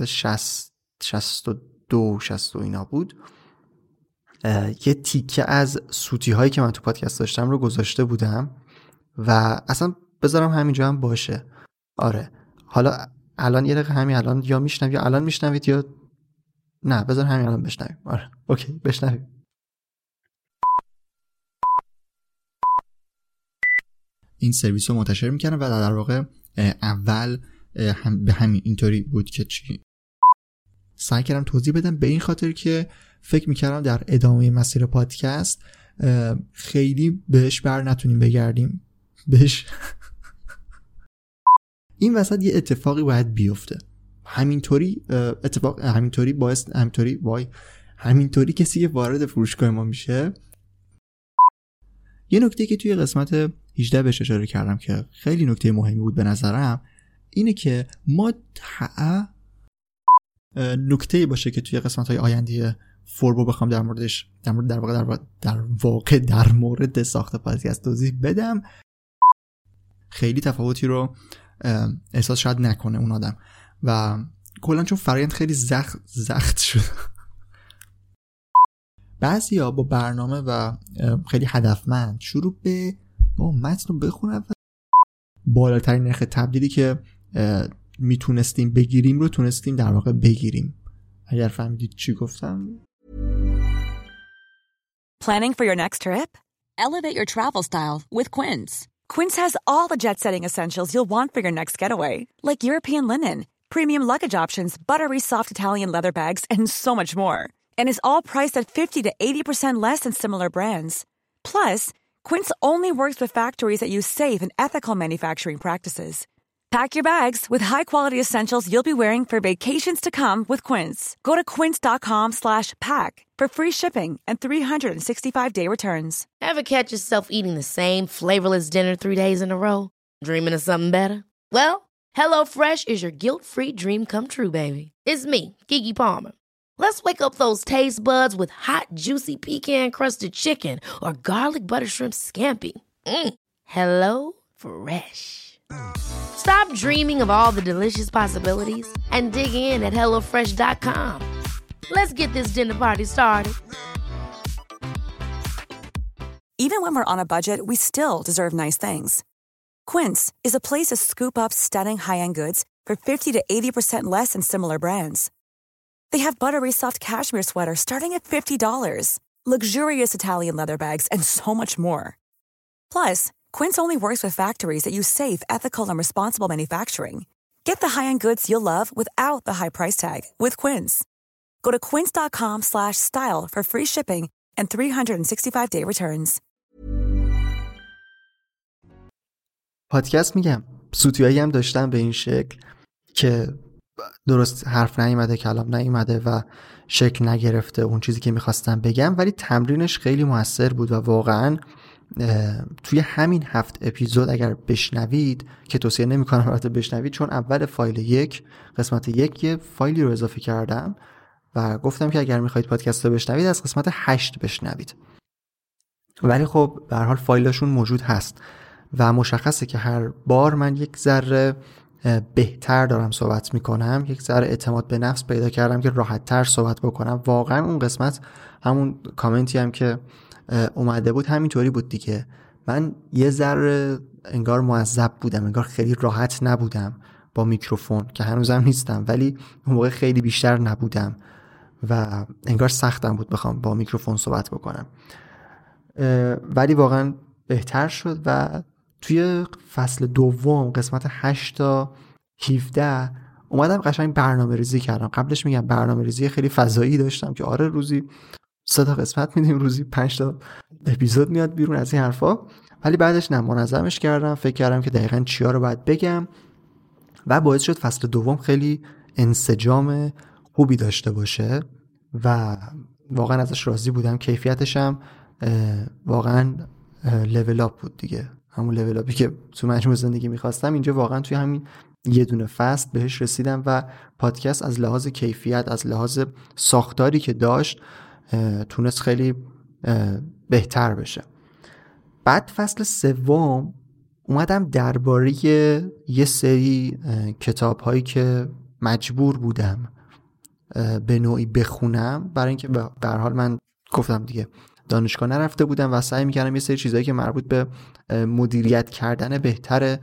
Speaker 5: 62 اینا بود، یه تیکه از سوتی هایی که من تو پادکست داشتم رو گذاشته بودم و اصلا بذارم همینجا هم باشه. آره حالا الان یه دقیقه همین الان یا میشنوید یا الان میشنوید یا نه، بذار همین الان بشنویم. آره اوکی بشنویم. این سرویس رو منتشر میکنم و در واقع اول به همین اینطوری بود که چی سعی کردم توضیح بدم، به این خاطر که فکر میکردم در ادامه مسیر پادکست خیلی بهش بر نتونیم بگردیم بهش. این وسط یه اتفاقی باید بیفته، همینطوری کسی که وارد فروشگاه ما میشه. یه نکته که توی قسمت 18 بهش اشاره کردم که خیلی نکته مهمی بود به نظرم، اینه که ما نکته باشه که توی قسمت‌های آینده فوربو بخوام در مورد ساخت پادکست توضیح بدم، خیلی تفاوتی رو احساس شاید نکنه اون آدم و کلا چون فرآیند خیلی زخت شد. بعضیا با برنامه و خیلی هدفمند شروع به متن رو بخونن و بالاترین نرخ تبدیلی که میتونستیم بگیریم رو تونستیم در واقع بگیریم. اگر فهمیدید چی گفتم.
Speaker 4: Planning for your next trip?
Speaker 8: Elevate your travel style with Quince.
Speaker 4: Quince has all the jet-setting essentials you'll want for your next getaway, like European linen, premium luggage options, buttery soft Italian leather bags, and so much more. And is all priced at 50 to 80% less than similar brands. Plus, Quince only works with factories that use safe and ethical manufacturing practices. Pack your bags with high-quality essentials you'll be wearing for vacations to come with Quince. Go to quince.com/pack for free shipping and 365-day returns.
Speaker 9: Ever catch yourself eating the same flavorless dinner 3 days in a row? Dreaming of something better? Well, HelloFresh is your guilt-free dream come true, baby. It's me, Keke Palmer. Let's wake up those taste buds with hot, juicy pecan-crusted chicken or garlic butter shrimp scampi. Hello Fresh. Stop dreaming of all the delicious possibilities and dig in at HelloFresh.com. Let's get this dinner party started.
Speaker 10: Even when we're on a budget, we still deserve nice things. Quince is a place to scoop up stunning high-end goods for 50 to 80% less than similar brands. They have buttery soft cashmere sweaters starting at $50, luxurious Italian leather bags, and so much more. Plus, Quince only works with factories that use safe, ethical, and responsible manufacturing. Get the high-end goods you'll love without the high price tag with Quince. Go to quince.com/style for free shipping and 365-day returns.
Speaker 5: پادکست میگم سوتیایی هم داشتم به این شکل که درست حرف نیامده، کلام نیامده و شکل نگرفته اون چیزی که میخواستم بگم، ولی تمرینش خیلی موثر بود و واقعا توی همین 7 اپیزود اگر بشنوید، که توصیه نمیکنم البته بشنوید، چون اول فایل 1 قسمت 1 یه فایلی رو اضافه کردم و گفتم که اگر میخواید پادکست رو بشنوید از قسمت 8 بشنوید، ولی خب به هر حال فایلشون موجود هست و مشخصه که هر بار من یک ذره بهتر دارم صحبت میکنم، یک ذره اعتماد به نفس پیدا کردم که راحت تر صحبت بکنم. واقعا اون قسمت همون کامنتی هم که اومده بود همینطوری بود دیگه، من یه ذره انگار معذب بودم، انگار خیلی راحت نبودم با میکروفون، که هنوزم نیستم ولی اون موقع خیلی بیشتر نبودم و انگار سختم بود بخوام با میکروفون صحبت بکنم، ولی واقعا بهتر شد و توی فصل دوم قسمت 8 تا 17 اومدم قشنگ برنامه ریزی کردم. قبلش میگم برنامه ریزی خیلی فضایی داشتم که آره روزی 3 تا قسمت میدیم، روزی 5 تا اپیزود میاد بیرون از این حرفا، ولی بعدش نه، منظمش کردم، فکر کردم که دقیقاً چیا رو باید بگم و باعث شد فصل دوم خیلی انسجام خوبی داشته باشه و واقعا ازش راضی بودم. کیفیتش هم واقعا لول اپ بود دیگه، همون لول اپی که تو مجموع زندگی میخواستم اینجا واقعا توی همین یه دونه فصل بهش رسیدم و پادکست از لحاظ کیفیت، از لحاظ ساختاری که داشت تونست خیلی بهتر بشه. بعد فصل سوم اومدم درباره یه سری کتاب هایی که مجبور بودم به نوعی بخونم، برای اینکه به هر حال من گفتم دیگه دانشگاه نرفته بودم و سعی میکردم یه سری چیزایی که مربوط به مدیریت کردن بهتر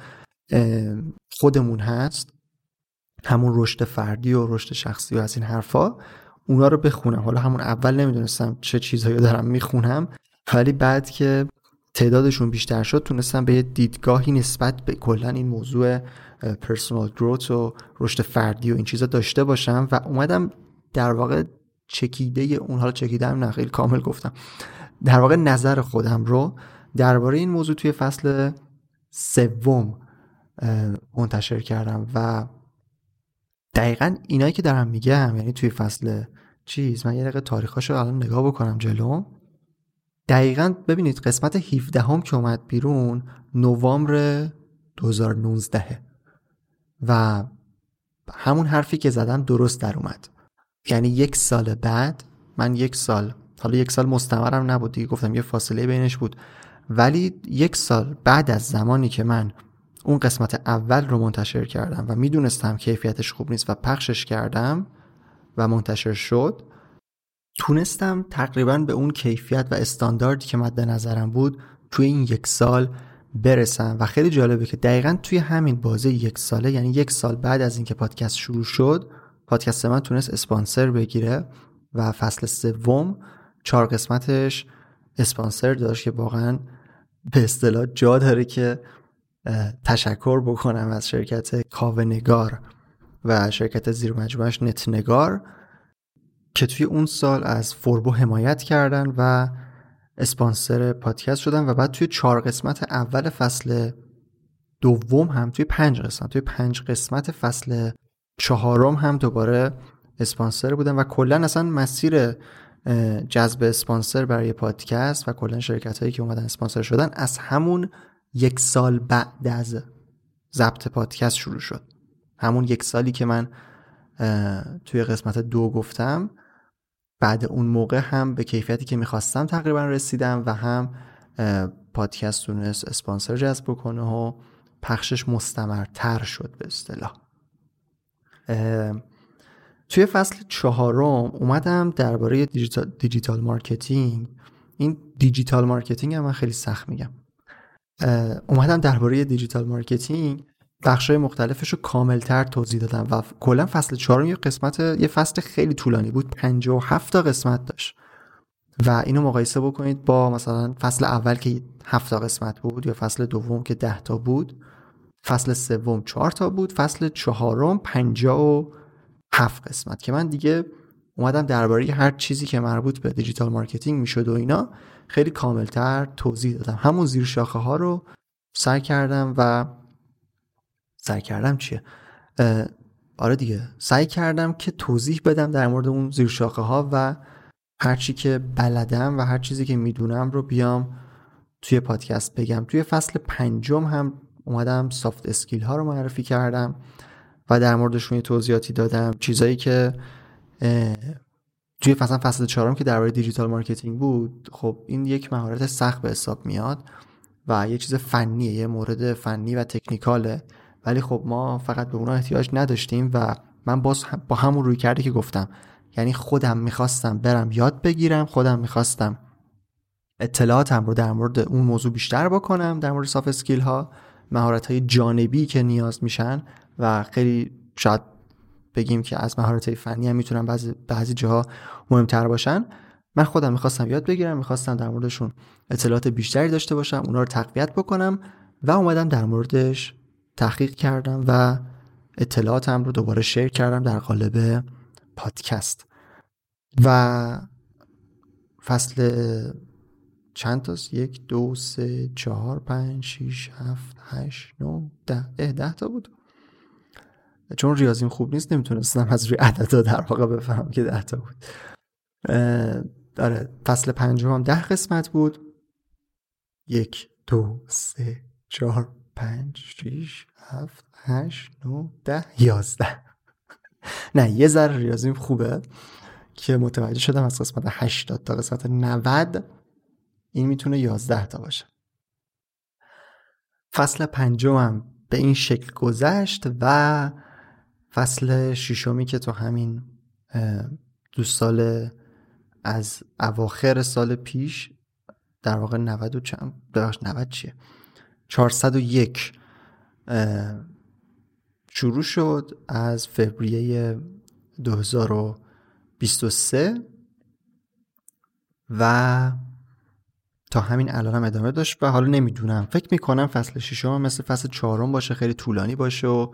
Speaker 5: خودمون هست، همون رشد فردی و رشد شخصی و از این حرفا، اونا رو بخونم. حالا همون اول نمیدونستم چه چیزهایی دارم میخونم، ولی بعد که تعدادشون بیشتر شد تونستم به یه دیدگاهی نسبت به کلا این موضوع پرسونال گروت و رشد فردی و این چیزا داشته باشم و اومدم در واقع چکیده اون، حالا چکیدم نه خیلی کامل گفتم، در واقع نظر خودم رو درباره این موضوع توی فصل سوم منتشر کردم و دقیقاً اینایی که دارم میگم، یعنی توی فصل من یه دقیقه تاریخاشو الان نگاه بکنم جلو، دقیقاً ببینید قسمت 17 هم که اومد بیرون نوامبر 2019 و همون حرفی که زدم درست در اومد. یعنی 1 سال بعد، من 1 سال، حالا 1 سال مستمرم نبود دیگه، گفتم یه فاصله بینش بود، ولی 1 سال بعد از زمانی که من اون قسمت اول رو منتشر کردم و میدونستم کیفیتش خوب نیست و پخشش کردم و منتشر شد، تونستم تقریبا به اون کیفیت و استانداردی که مد نظرم بود توی این 1 سال برسم. و خیلی جالبه که دقیقا توی همین بازه 1 ساله، یعنی 1 سال بعد از اینکه پادکست شروع شد، پادکست من تونست اسپانسر بگیره و فصل سوم 4 قسمتش اسپانسر داشت که واقعا به اصطلاح جا داره که تشکر بکنم از شرکت کاوه نگار و شرکت زیر مجموعش نت نگار که توی اون سال از فوربو حمایت کردن و اسپانسر پادکست شدن و بعد توی 4 قسمت اول فصل دوم هم توی 5 قسمت فصل 4 هم دوباره اسپانسر بودن و کلا اصلا مسیر جذب اسپانسر برای پادکست و کلا شرکت هایی که اومدن اسپانسر شدن از همون 1 سال بعد از ضبط پادکست شروع شد. همون 1 سالی که من توی قسمت 2 گفتم بعد اون موقع هم به کیفیتی که میخواستم تقریبا رسیدم و هم پادکست تونست اسپانسر جذب بکنه و پخشش مستمرتر شد به اصطلاح. توی فصل 4 اومدم درباره دیجیتال مارکتینگ. این دیجیتال مارکتینگ هم من خیلی سخت میگم. اومدم درباره دیجیتال مارکتینگ بخشای مختلفش رو کاملتر توضیح دادم و کلا فصل 4 یه فصل خیلی طولانی بود، 57 تا قسمت داشت و اینو مقایسه بکنید با مثلا فصل اول که 7 تا قسمت بود یا فصل دوم که 10 تا بود، فصل سوم 4 تا بود، فصل 4 57 قسمت که من دیگه اومدم درباره هر چیزی که مربوط به دیجیتال مارکتینگ میشد و اینا خیلی کاملتر توضیح دادم. همون زیر شاخه ها رو سعی کردم که توضیح بدم در مورد اون زیر شاخه ها و هر چی که بلدم و هر چیزی که میدونم رو بیام توی پادکست بگم. توی فصل 5 هم اومدم سافت اسکیل ها رو معرفی کردم و در موردشون توضیحاتی دادم، چیزایی که توی فصل 4 که درباره دیجیتال مارکتینگ بود. خب این یک مهارت سخت به حساب میاد و یه چیز فنیه، یه مورد فنی و تکنیکاله، ولی خب ما فقط به اونا احتیاج نداشتیم و من باز با همون روی کرده که گفتم، یعنی خودم میخواستم برم یاد بگیرم، خودم میخواستم اطلاعاتم رو در مورد اون موضوع بیشتر بکنم، در مورد سافت اسکیل ها، مهارت های جانبی که نیاز میشن و خیلی شاید بگیم که از مهارت های فنی هم میتونن بعضی جاها مهمتر باشن. من خودم میخواستم یاد بگیرم، میخواستم در موردشون اطلاعات بیشتری داشته باشم، اونا رو تقویت بکنم و اومدم در موردش تحقیق کردم و اطلاعاتم رو دوباره شیر کردم در قالب پادکست. و فصل چند تاست؟ 1 2 3 4 5 6 7 8 9 10 تا بود. چون ریاضیم خوب نیست نمیتونستم از روی عددا در واقع بفهمم که 10 تا بود. فصل 5 هم 10 قسمت بود. 1 2 3 4 5 6 7 8 9 10 11. نه یه ذره ریاضیم خوبه که متوجه شدم از قسمت 80 تا قسمت 90 این میتونه 11 تا باشه. فصل 5 هم به این شکل گذشت و فصل 6 که تو همین 2 سال از اواخر سال پیش در واقع 401 شروع شد از فوریه 2023 و تا همین الان هم ادامه داشت و حالا نمیدونم، فکر میکنم فصل 6 مثل فصل 4 باشه، خیلی طولانی باشه و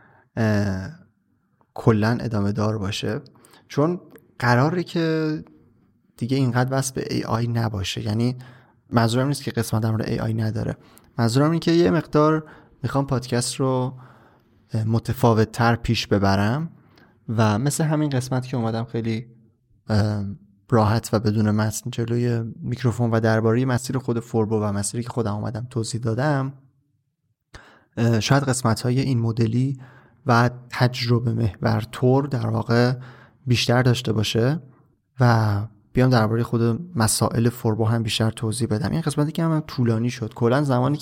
Speaker 5: کلن ادامه دار باشه، چون قراره که دیگه اینقدر وصل به AI نباشه. یعنی منظورم نیست که قسمت در مورد AI نداره، منظورم اینه که یه مقدار میخوام پادکست رو متفاوت تر پیش ببرم و مثل همین قسمت که اومدم خیلی راحت و بدون متن جلوی میکروفون و درباره مسیر خود فوربو و مسیری که خودم اومدم توضیح دادم، شاید قسمت‌های این مدلی و تجربه محور طور در واقع بیشتر داشته باشه و بیام درباره خود مسائل فوربو هم بیشتر توضیح بدم. این قسمتی که هم طولانی شد. کلا زمانی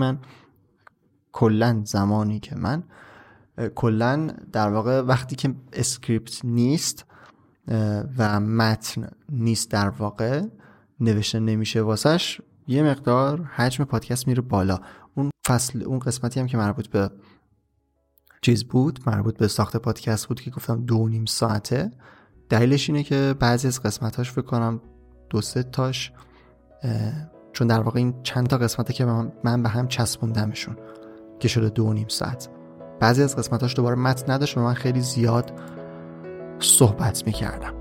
Speaker 5: که من در واقع وقتی که اسکریپت نیست و متن نیست در واقع نوشته نمیشه واسش، یه مقدار حجم پادکست میره بالا. اون قسمتی هم که مربوط به چیز بود، مربوط به ساخت پادکست بود که گفتم 2.5 ساعته. دلیلش اینه که بعضی از قسمتاش فکر کنم 2-3 تاش چون در واقع این چند تا قسمته که من به هم چسبوندمشون که شده 2.5 ساعت. بعضی از قسمتاش دوباره متن نداشت و من خیلی زیاد صحبت میکردم.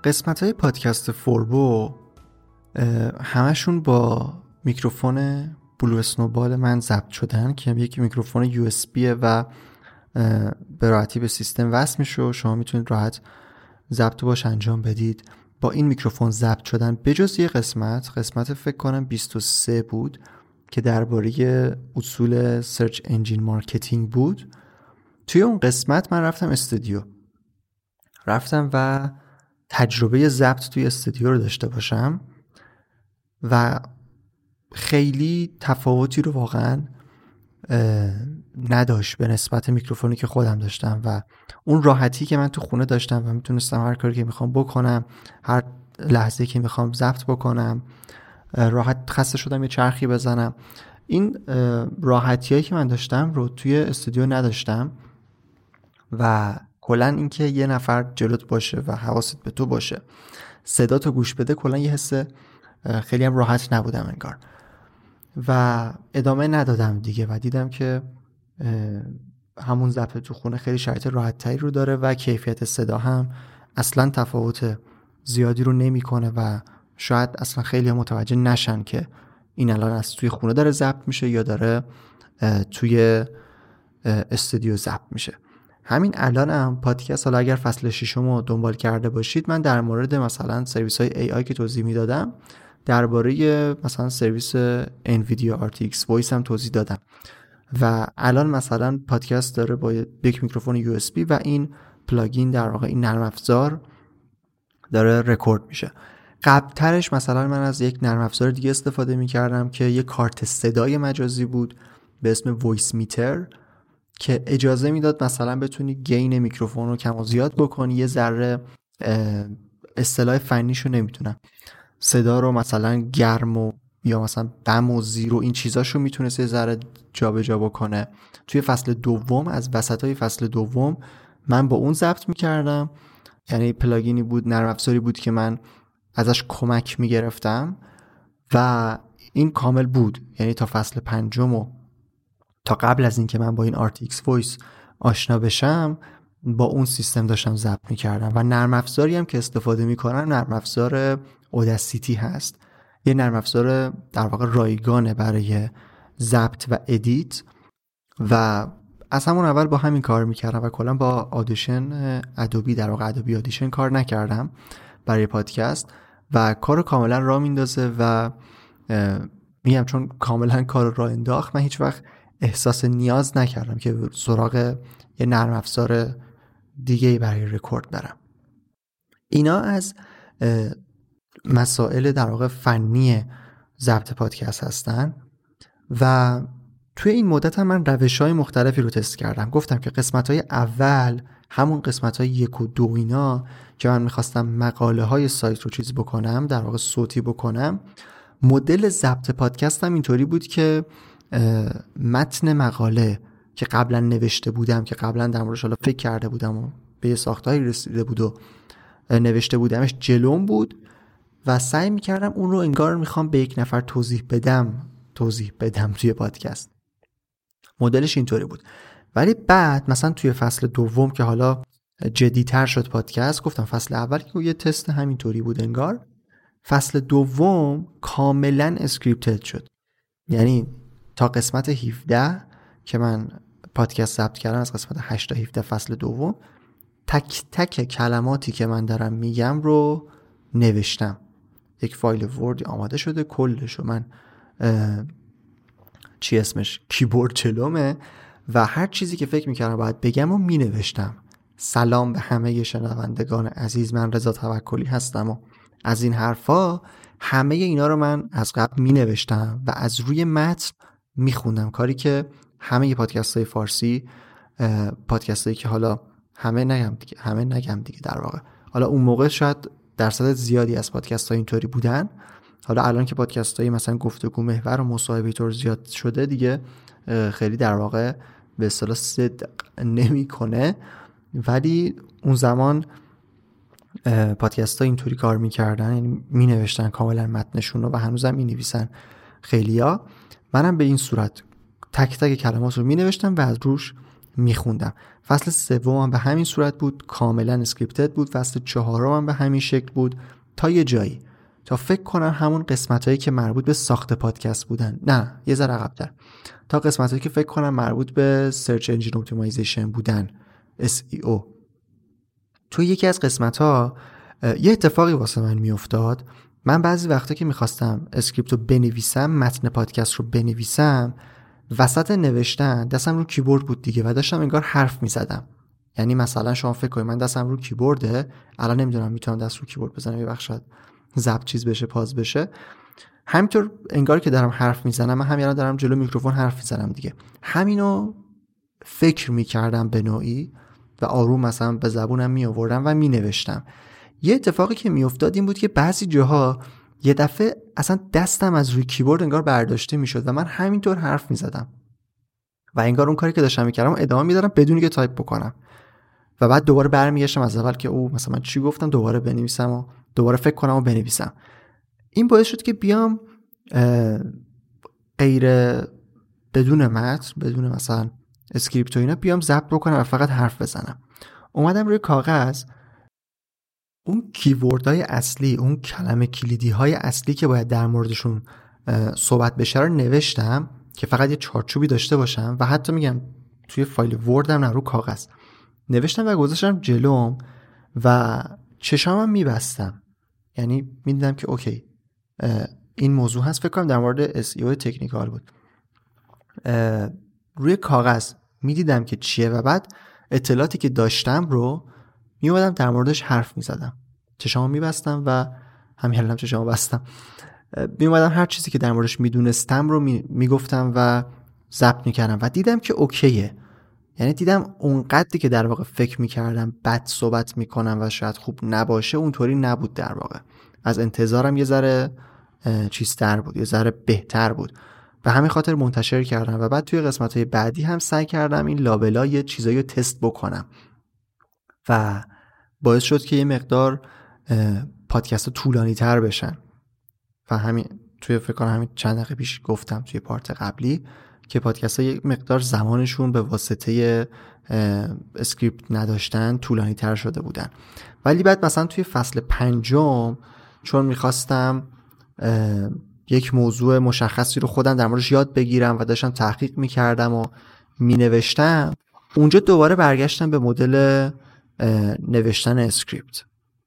Speaker 5: قسمت‌های پادکست فوربو همشون با میکروفون بلو اسنوبال من ضبط شدن که یک میکروفون USB و به راحتی به سیستم وصل میشه و شما میتونید راحت ضبط باش انجام بدید. با این میکروفون ضبط شدن بجز یه قسمت فکر کنم 23 بود که درباره اصول سرچ انجین مارکتینگ بود. توی اون قسمت من رفتم و تجربه ضبط توی استودیو رو داشته باشم و خیلی تفاوتی رو واقعا نداشت به نسبت میکروفونی که خودم داشتم و اون راحتی که من تو خونه داشتم و میتونستم هر کاری که میخوام بکنم، هر لحظه که میخوام ضبط بکنم، راحت خسته شدم یه چرخی بزنم. این راحتیایی که من داشتم رو توی استودیو نداشتم و کلن این که یه نفر جلوت باشه و حواست به تو باشه، صدا تو گوش بده، کلن یه حس خیلی هم راحت نبودم انگار و ادامه ندادم دیگه و دیدم که همون ضبط تو خونه خیلی شرایط راحت تری رو داره و کیفیت صدا هم اصلا تفاوت زیادی رو نمیکنه و شاید اصلا خیلی متوجه نشن که این الان از توی خونه داره ضبط میشه یا داره توی استودیو ضبط میشه. همین الان هم پادکست، حالا اگر فصل 6 رو دنبال کرده باشید، من در مورد مثلا سرویس های AI که توضیح میدادم، درباره مثلا سرویس NVIDIA RTX Voice هم توضیح دادم و الان مثلا پادکست داره با یک میکروفون USB و این پلاگین، در واقع این نرم افزار داره رکورد میشه. قبلترش مثلا من از یک نرم افزار دیگه استفاده میکردم که یک کارت صدای مجازی بود به اسم وایس میتر که اجازه میداد مثلا بتونی گین میکروفون رو کم و زیاد بکنی، یه ذره اصطلاح فنیشو نمیتونم، صدا رو مثلا گرم و یا مثلا دم و زیر و این چیزاشو میتونست یه ذره جابجا بکنه. توی فصل دوم، از وسطای فصل دوم من با اون ضبط میکردم، یعنی پلاگینی بود، نرم افزاری بود که من ازش کمک میگرفتم و این کامل بود. یعنی تا فصل 5 و تا قبل از این که من با این RTX Voice آشنا بشم با اون سیستم داشتم ضبط میکردم و نرم افزاری هم که استفاده میکنم نرم افزار اوداسیتی هست، یه نرم افزار در واقع رایگانه برای ضبط و ادیت و از همون اول با همین کار میکردم و کلا با آدیشن ادوبی، در واقع ادوبی آدیشن کار نکردم برای پادکست و کارو کاملا راه میندازه و میگم چون کاملا کار راه انداخت، من هیچ وقت احساس نیاز نکردم که سراغ یه نرم افزار دیگه برای رکورد برم. اینا از مسائل در واقع فنی ضبط پادکست هستن و توی این مدت هم من روش‌های مختلفی رو تست کردم. گفتم که قسمت‌های اول، همون قسمت‌های 1 و 2 اینا که من می‌خواستم مقاله‌های سایت رو چیز بکنم، در واقع صوتی بکنم، مدل ضبط پادکستم اینطوری بود که متن مقاله که قبلا نوشته بودم، که قبلا در موردش حالا فکر کرده بودم و به ساختاری رسیده بود و نوشته بودمش، جلوم بود و سعی می‌کردم اون رو انگار می‌خوام به یک نفر توضیح بدم توی پادکست. مدلش اینطوری بود. ولی بعد مثلا توی فصل دوم که حالا جدی‌تر شد پادکست، گفتم فصل اول که یه تست همینطوری بود انگار، فصل دوم کاملا اسکریپتد شد. یعنی تا قسمت 17 که من پادکست ضبط کردم، از قسمت 8 تا 17 فصل دوم، تک تک کلماتی که من دارم میگم رو نوشتم. یک فایل وردی آماده شده، کلشو من کیبورد جلومه و هر چیزی که فکر میکردم باید بگم و مینوشتم. سلام به همه شنوندگان عزیز، من رضا توکلی هستم و از این حرفا، همه اینا رو من از قبل مینوشتم و از روی متن میخوندم، کاری که همه پادکست‌های فارسی، پادکستایی که حالا همه نگم دیگه در واقع، حالا اون موقع شاید درصد زیادی از پادکست‌ها اینطوری بودن. حالا الان که پادکست‌های مثلا گفتگو محور و مصاحبه طور زیاد شده دیگه خیلی در واقع به اصطلاح صدق نمی‌کنه، ولی اون زمان پادکست‌ها اینطوری کار می‌کردن، یعنی می‌نوشتن کاملا متنشون رو و هنوزم می‌نویسن خیلیا. منم به این صورت تک تک کلمات رو می‌نوشتم و از روش میخوندم. فصل 3 به همین صورت بود، کاملا اسکریپتد بود. فصل 4 به همین شکل بود تا یه جایی، تا فکر کنم همون قسمتایی که مربوط به ساخت پادکست بودن، نه یه ذره عقب‌تر، تا قسمتایی که فکر کنم مربوط به سرچ انجین اپتیمایزیشن بودن، SEO. تو یکی از قسمت‌ها یه اتفاقی واسه من میافتاد. من بعضی وقتا که میخواستم اسکریپت رو بنویسم، متن پادکست رو بنویسم، وسط نوشتن دستم رو کیبورد بود دیگه و داشتم انگار حرف میزدم. یعنی مثلا شما فکر کنید من دستم رو کیبورده، الان نمیدونم میتونم دست رو کیبورد بزنم، یه وقت شاید ضبط چیز بشه، پاز بشه، همینطور انگار که دارم حرف میزنم، من همین الان دارم جلو میکروفون حرف میزنم دیگه. همینو فکر میکردم به نوعی و آروم مثلا به زبونم میآوردم و مینوشتم. یه اتفاقی که میافتاد این بود که بعضی جاها یه دفعه اصلا دستم از روی کیبورد انگار برداشته میشد و من همینطور حرف میزدم و انگار اون کاری که داشتم میکردم ادامه میدادم بدون که تایپ بکنم و بعد دوباره برمیگشتم از اول که او مثلا من چی گفتم، دوباره بنویسم و دوباره فکر کنم و بنویسم. این باعث شد که بیام غیر بدون متن، بدون مثلا اسکریپت و اینا بیام ضبط بکنم و فقط حرف بزنم. اومدم روی کاغذ اون کیوردهای اصلی، اون کلمه کلیدی های اصلی که باید در موردشون صحبت بشه رو نوشتم که فقط یه چارچوبی داشته باشم و حتی میگم توی فایل وردم نه، رو کاغذ نوشتم و گذاشتم جلوم و چشامم میبستم. یعنی میدیدم که اوکی این موضوع هست، فکر کنم در مورد SEO تکنیکال بود. روی کاغذ میدیدم که چیه و بعد اطلاعاتی که داشتم رو میومدم در موردش حرف میزدم. چشامو میبستم و همین الانم چشامو بستم. میومدم هر چیزی که در موردش میدونستم رو میگفتم و ضبط میکردم و دیدم که اوکیه. یعنی دیدم اونقدری که در واقع فکر میکردم بد صحبت میکنم و شاید خوب نباشه اونطوری نبود. در واقع از انتظارم یه ذره چیزتر بود، یه ذره بهتر بود. به همین خاطر منتشر کردم و بعد توی قسمت‌های بعدی هم سعی کردم این لابلا یه چیزایی رو تست بکنم و باعث شد که یه مقدار پادکست طولانی تر بشن. و همین توی فکر کنم همین چند دقیقه پیش گفتم توی پارت قبلی که پادکست ها یه مقدار زمانشون به واسطه اسکریپت نداشتن طولانی تر شده بودن. ولی بعد مثلا توی فصل 5 چون میخواستم یک موضوع مشخصی رو خودم در موردش یاد بگیرم و داشتم تحقیق میکردم و مینوشتم، اونجا دوباره برگشتم به مدل نوشتن اسکریپت.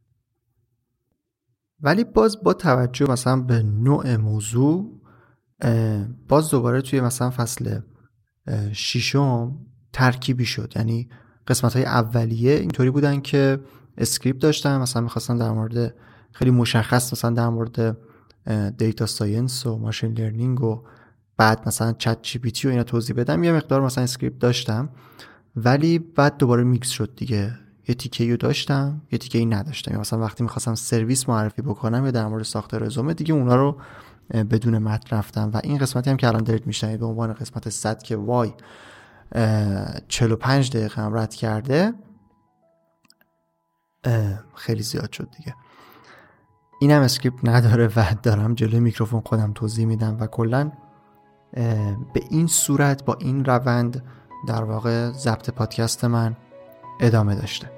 Speaker 5: ولی باز با توجه مثلا به نوع موضوع باز دوباره توی مثلا فصل 6 ترکیبی شد. یعنی قسمت‌های اولیه اینطوری بودن که اسکریپت داشتم، مثلا می‌خواستم در مورد خیلی مشخص مثلا در مورد دیتا ساینس و ماشین لرنینگ و بعد مثلا چت جی پی تی و اینا توضیح بدم، یه مقدار مثلا اسکریپت داشتم. ولی بعد دوباره میکس شد دیگه، یه تیکه‌ای داشتم یه تیکه‌ای نداشتم. مثلا وقتی می‌خواستم سرویس معرفی بکنم یا در مورد ساخت رزومه دیگه اونا رو بدون متن رفتم و این قسمتی هم که الان دارید میشنوید به عنوان قسمت 100 که وای 45 دقیقه هم رد کرده، خیلی زیاد شد دیگه. اینم اسکریپت نداره و دارم جلوی میکروفون خودم توضیح میدم و کلا به این صورت با این روند در واقع ضبط پادکست من ادامه داشته.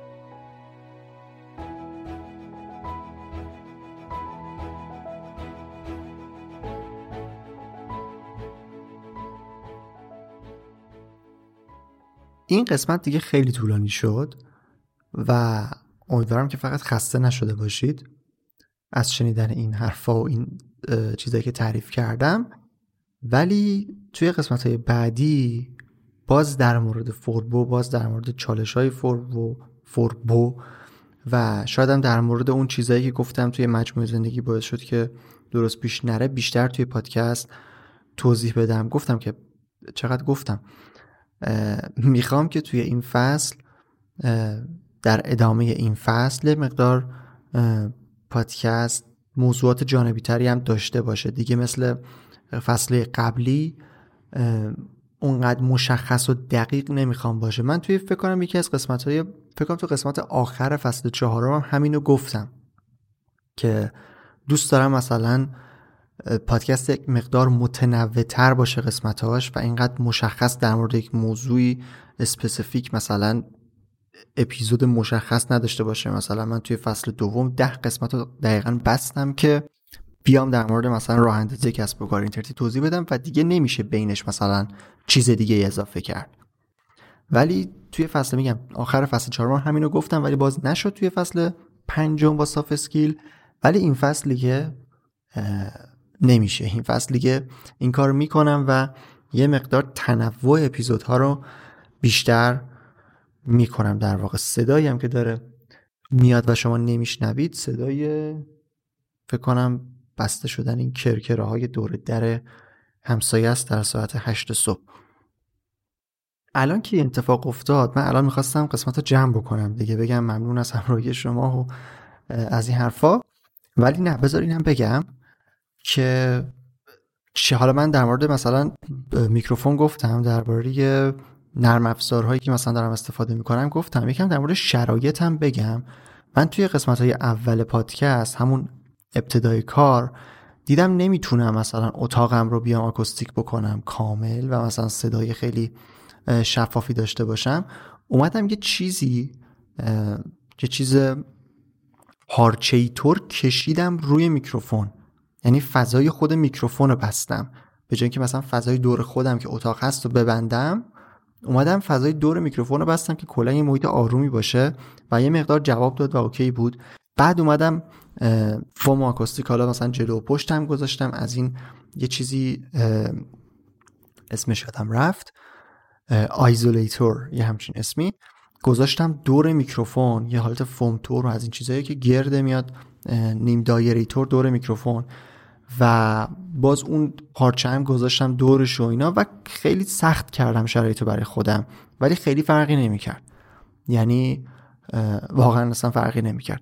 Speaker 5: این قسمت دیگه خیلی طولانی شد و امیدوارم که فقط خسته نشده باشید از شنیدن این حرفا و این چیزایی که تعریف کردم. ولی توی قسمت‌های بعدی باز در مورد فوربو، باز در مورد چالش‌های فوربو و شاید هم در مورد اون چیزایی که گفتم توی مجموعه زندگی باعث شد که درست پیش نره بیشتر توی پادکست توضیح بدم. گفتم که چقدر گفتم میخوام که توی این فصل در ادامه این فصل مقدار پادکست موضوعات جانبی تری هم داشته باشه دیگه. مثل فصل قبلی اونقدر مشخص و دقیق نمیخوام باشه. من توی فکر کنم یکی از قسمت‌های تو قسمت آخر فصل 4 همینو گفتم که دوست دارم مثلا پادکست یک مقدار متنوع‌تر باشه قسمتاش و اینقدر مشخص در مورد یک موضوعی اسپسیفیک مثلا اپیزود مشخص نداشته باشه. مثلا من توی فصل دوم 10 قسمت رو دقیقاً بستم که بیام در مورد مثلا راه اندازی کسب و کار اینترنتی توضیح بدم و دیگه نمیشه بینش مثلا چیز دیگه اضافه کرد. ولی توی فصل میگم آخر فصل 4 همینو گفتم ولی باز نشد توی فصل 5 با ساف اسکیل. ولی این فصل دیگه نمیشه، این فصل دیگه این کار میکنم و یه مقدار تنوع اپیزودها رو بیشتر میکنم. در واقع صدایی هم که داره میاد و شما نمیشنوید صدای فکر کنم بسته شدن این کرکره های دور در همسایه است در ساعت 8 صبح. الان که این اتفاق افتاد من الان میخواستم قسمت رو جمع بکنم دیگه، بگم ممنون از همراهی شما و از این حرفا، ولی نه بذارین هم بگم که حالا من در مورد مثلا میکروفون گفتم، درباره نرم افزارهایی که مثلا دارم استفاده میکنم گفتم، یکم در مورد شرایطم بگم. من توی قسمت‌های اول پادکست همون ابتدای کار دیدم نمیتونم مثلا اتاقم رو بیام آکوستیک بکنم کامل و مثلا صدای خیلی شفافی داشته باشم. اومدم یه چیز پارچه‌ای طور کشیدم روی میکروفون، یعنی فضای خود میکروفون رو بستم. به جای اینکه مثلا فضای دور خودم که اتاق هست رو ببندم، اومدم فضای دور میکروفون رو بستم که کلا یه محیط آرومی باشه و یه مقدار جواب داد و اوکی بود. بعد اومدم فوم آکوستیک حالا مثلا جلو و پشتم گذاشتم، از این یه چیزی اسمش یادم رفت، آیزولیتور یه همچین اسمی، گذاشتم دور میکروفون، یه حالت فوم تور و از این چیزایی که گرده میاد نیم دایره تور دور میکروفون و باز اون پارچه هم گذاشتم دورش و اینا و خیلی سخت کردم شرایطو برای خودم ولی خیلی فرقی نمیکرد، یعنی واقعا اصلا فرقی نمیکرد.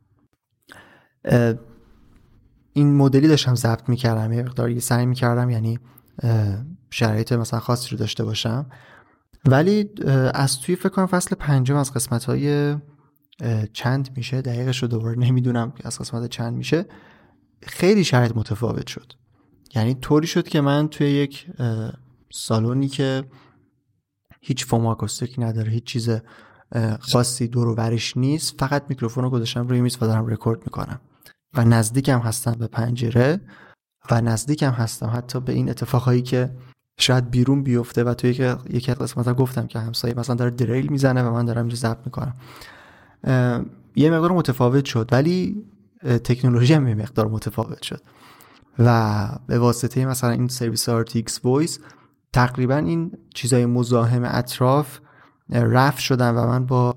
Speaker 5: این مدلی داشتم ضبط میکردم، یه مقدار سعی میکردم یعنی شرایط مثلا خاصی رو داشته باشم، ولی از توی فکر کنم فصل 5 از قسمت‌های چند میشه دقیقش رو دوباره نمیدونم که از قسمت چند میشه، خیلی شرایط متفاوت شد. یعنی طوری شد که من توی یک سالونی که هیچ فوم آکوستیک نداره، هیچ چیز خاصی دور و برش نیست، فقط میکروفون رو گذاشتم روی میز و دارم رکورد میکنم و نزدیکم هستم به پنجره و نزدیکم هستم حتی به این اتفاقایی که شاید بیرون بیفته و توی یکی از قسمت‌ها گفتم که همسایه مثلا داره دریل میزنه و من دارم اینجا ضبط میکنم. یه مقدار متفاوت شد ولی تکنولوژی هم یه مقدار متفاوت شد و به واسطه مثلا این سرویس RTX Voice تقریبا این چیزای مزاحم اطراف رفع شدن و من با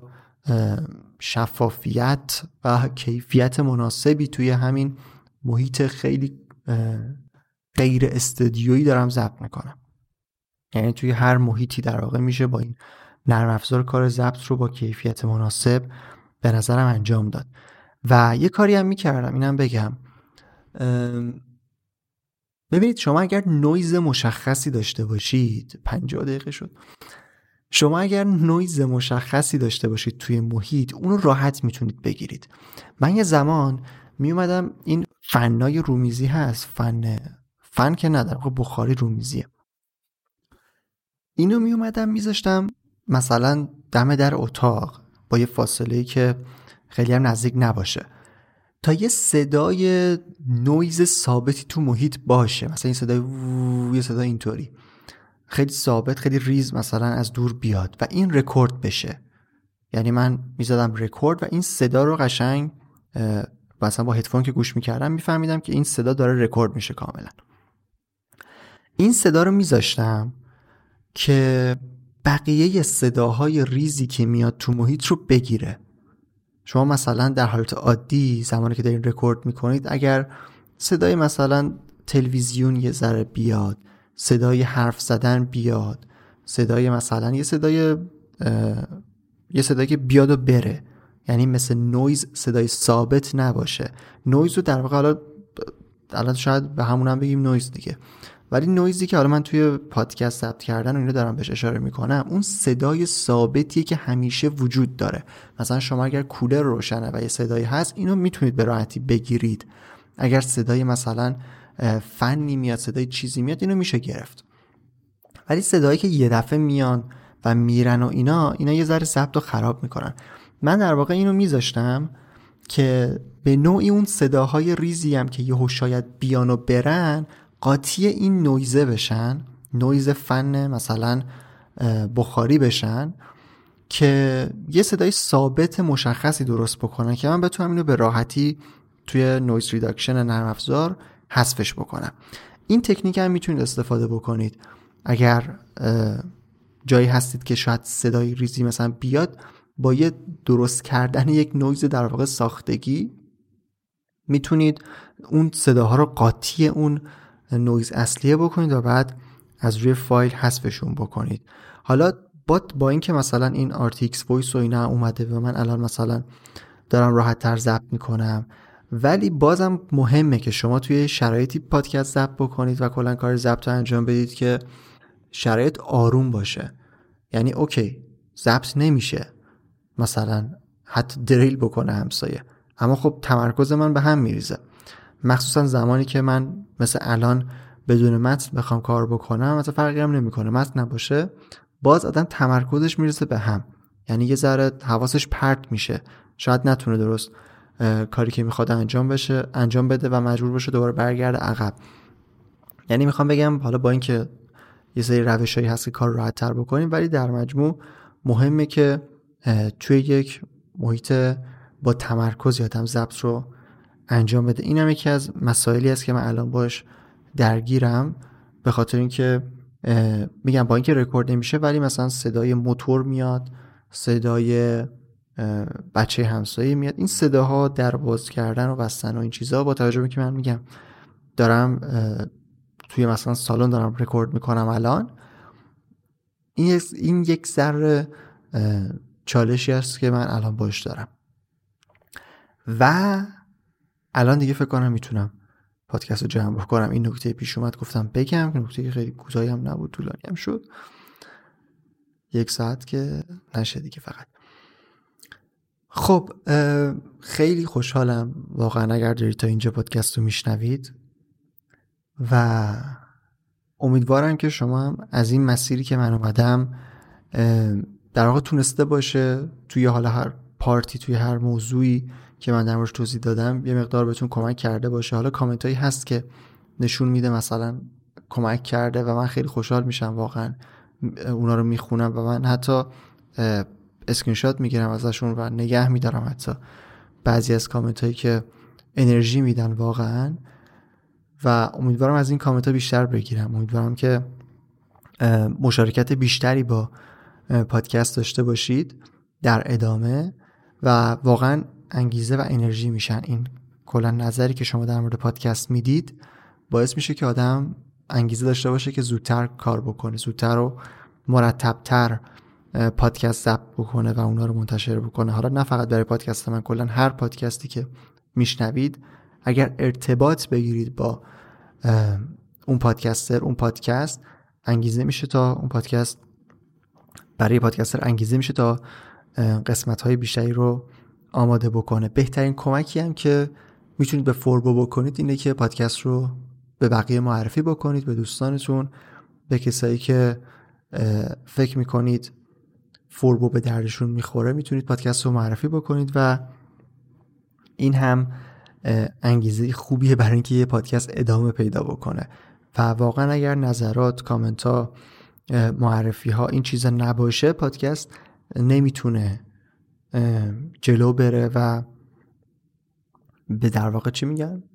Speaker 5: شفافیت و کیفیت مناسبی توی همین محیط خیلی غیر استودیویی دارم ضبط میکنم. یعنی توی هر محیطی در واقع میشه با این نرم افزار کار ضبط رو با کیفیت مناسب به نظرم انجام داد. و یه کاری هم میکردم اینم بگم، ببینید شما اگر نویز مشخصی داشته باشید، 50 دقیقه شد، شما اگر نویز مشخصی داشته باشید توی محیط اونو راحت میتونید بگیرید. من یه زمان میومدم این فنای رومیزی هست، فن که ندارم، بخاری رومیزیه، اینو میومدم میذاشتم مثلا دم در اتاق با یه فاصله‌ای که خیلی هم نزدیک نباشه تا یه صدای نویز ثابتی تو محیط باشه، مثلا این صدای یه صدای اینطوری خیلی ثابت خیلی ریز مثلا از دور بیاد و این رکورد بشه. یعنی من میزدم رکورد و این صدا رو قشنگ مثلا با هدفون که گوش میکردم میفهمیدم که این صدا داره رکورد میشه کاملا. این صدا رو میذاشتم که بقیه صداهای ریزی که میاد تو محیط رو بگیره. شما مثلا در حالت عادی زمانی که دارین رکورد میکنید اگر صدای مثلا تلویزیون یه ذره بیاد، صدای حرف زدن بیاد، صدای مثلا یه صدایی که بیاد و بره، یعنی مثل نویز صدای ثابت نباشه. نویز رو در واقع الان شاید به همون هم بگیم نویز دیگه، ولی نویزی که حالا من توی پادکست ضبط کردن و اینو دارم بهش اشاره میکنم اون صدای ثابتیه که همیشه وجود داره. مثلا شما اگر کولر روشنه و یه صدایی هست اینو میتونید به راحتی بگیرید. اگر صدای مثلا فنی میاد، صدای چیزی میاد، اینو میشه گرفت. ولی صدایی که یه دفعه میان و میرن و اینا یه ذره ضبط رو خراب میکنن. من در واقع اینو میذاشتم که به نوعی اون صداهای ریزی هم که یهو شاید بیان و برن قاطی این نویزه بشن، نویز فن مثلا بخاری بشن، که یه صدای ثابت مشخصی درست بکنن که من بتونم اینو به راحتی توی نویز ریداکشن نرم افزار حذفش بکنم. این تکنیک هم میتونید استفاده بکنید اگر جایی هستید که شاید صدای ریزی مثلا بیاد، با یه درست کردن یک نویز در واقع ساختگی میتونید اون صداها رو قاطی اون نویز اصلیه بکنید و بعد از روی فایل حذفشون بکنید. حالا با این که مثلا این RTX Voice و اینا اومده و من الان مثلا دارم راحت تر ضبط میکنم، ولی بازم مهمه که شما توی شرایطی پادکست ضبط بکنید و کلا کار ضبط رو انجام بدید که شرایط آروم باشه. یعنی اوکی ضبط نمیشه مثلا حتی دریل بکنه همسایه، اما خب تمرکز من به هم میریزه، مخصوصا زمانی که من مثل الان بدون متن بخوام کار بکنم، مثلا فرقی هم نمیکنه متن نباشه، باز آدم تمرکزش میرسه به هم، یعنی یه ذره حواسش پرت میشه، شاید نتونه درست کاری که میخواد انجام بده و مجبور بشه دوباره برگرده عقب. یعنی میخوام بگم حالا با اینکه یه سری روشایی هست که کار راحت تر بکنیم، ولی در مجموع مهمه که توی یک محیط با تمرکز آدم ضبط رو انجام بده. اینم یکی از مسائلی است که من الان باش درگیرم، به خاطر اینکه میگم با اینکه رکورد نمیشه ولی مثلا صدای موتور میاد، صدای بچه همسایه میاد، این صداها در باز کردن و بستن و این چیزها، با توجه به که من میگم دارم توی مثلا سالن دارم رکورد میکنم الان، این یک ذره چالشی است که من الان باش دارم و الان دیگه فکر کنم میتونم پادکست رو جمع بکنم. این نکته پیش اومد گفتم بگم، نکته خیلی کوتاهی هم نبود، طولانی هم شد، 1 ساعت که نشه دیگه فقط. خب خیلی خوشحالم واقعا اگر دارید تا اینجا پادکست رو میشنوید و امیدوارم که شما هم از این مسیری که من اومدم در واقع تونسته باشه توی حالا هر پارتی، توی هر موضوعی که من در موردش توضیح دادم یه مقدار بهتون کمک کرده باشه. حالا کامنت هایی هست که نشون میده مثلا کمک کرده و من خیلی خوشحال میشم واقعا، اونا رو میخونم و من حتی اسکرین شات میگیرم ازشون و نگه میدارم حتی بعضی از کامنت هایی که انرژی میدن واقعا، و امیدوارم از این کامنت ها بیشتر بگیرم. امیدوارم که مشارکت بیشتری با پادکست داشته باشید در ادامه و واقعا انگیزه و انرژی میشن. این کلا نظری که شما در مورد پادکست میدید باعث میشه که آدم انگیزه داشته باشه که زودتر کار بکنه، زودتر و مرتبتر پادکست ضبط بکنه و اونا رو منتشر بکنه. حالا نه فقط برای پادکست من، کلا هر پادکستی که میشنوید اگر ارتباط بگیرید با اون پادکستر، اون پادکست انگیزه میشه تا اون پادکست، برای پادکستر انگیزه میشه تا قسمت‌های بیشتری رو آماده بکنه. بهترین کمکی هم که میتونید به فوربو بکنید اینه که پادکست رو به بقیه معرفی بکنید، به دوستانتون، به کسایی که فکر میکنید فوربو به دردشون میخوره میتونید پادکست رو معرفی بکنید و این هم انگیزه خوبیه برای اینکه یه پادکست ادامه پیدا بکنه. و واقعا اگر نظرات، کامنت ها، معرفی ها این چیزا نباشه پادکست نمیتونه جلو بره و به در واقع چی میگن،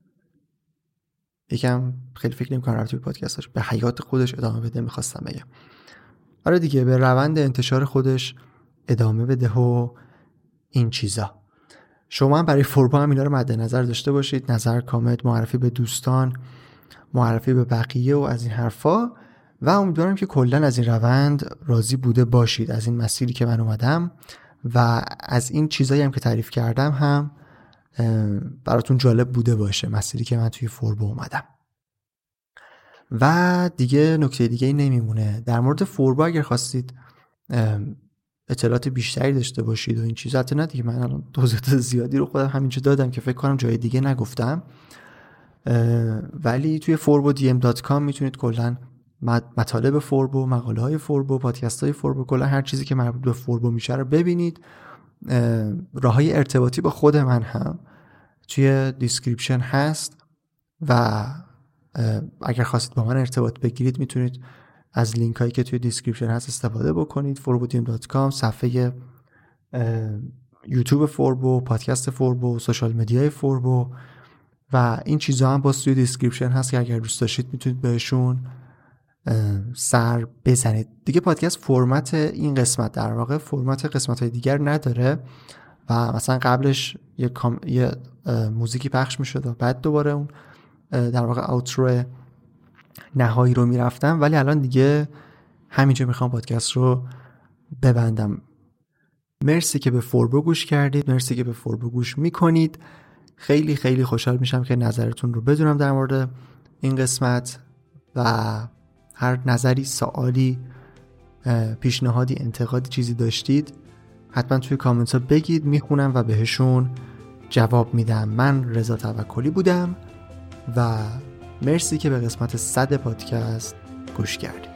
Speaker 5: یکم خیلی فکر نمی‌کنم رابطه به پادکستش به حیات خودش ادامه بده. میخواستم بگم آره دیگه، به روند انتشار خودش ادامه بده و این چیزا. شما هم برای فوربو هم اینا رو مد نظر داشته باشید، نظر، کامنت، معرفی به دوستان، معرفی به بقیه و از این حرفا. و امیدوارم که کلا از این روند راضی بوده باشید، از این مسیری که من اومدم و از این چیزایی هم که تعریف کردم هم براتون جالب بوده باشه، مسیری که من توی فوربو اومدم. و دیگه نکته دیگه ای نمیمونه در مورد فوربو. اگر خواستید اطلاعات بیشتری داشته باشید و این چیزا، نه دیگه من الان توضیحات زیادی رو خودم همینجا دادم که فکر کنم جای دیگه نگفتم. ولی توی forbodm.com میتونید کلا مطالب فوربو، مقاله های فوربو، پادکست های فوربو، کلا هر چیزی که مربوط به فوربو میشه رو ببینید. راههای ارتباطی با خود من هم توی دیسکریپشن هست و اگر خواستید با من ارتباط بگیرید میتونید از لینک هایی که توی دیسکریپشن هست استفاده بکنید. forbodm.com، صفحه یوتیوب فوربو، پادکست فوربو، سوشال مدیای فوربو و این چیزا هم باز توی دیسکریپشن هست که اگر دوست داشتید میتونید بهشون سر بزنید. دیگه پادکست فرمت این قسمت در واقع فرمت قسمت های دیگر نداره و مثلا قبلش یه موزیکی پخش میشد و بعد دوباره اون در واقع اوترو نهایی رو میرفتم، ولی الان دیگه همینجا میخوام پادکست رو ببندم. مرسی که به فوربو گوش کردید، مرسی که به فوربو گوش میکنید. خیلی خیلی خوشحال میشم که نظرتون رو بدونم در مورد این قسمت و هر نظری، سوالی، پیشنهادی، انتقادی، چیزی داشتید حتما توی کامنت ها بگید، میخونم و بهشون جواب میدم. من رضا توکلی بودم و مرسی که به قسمت 100 پادکست گوش کردید.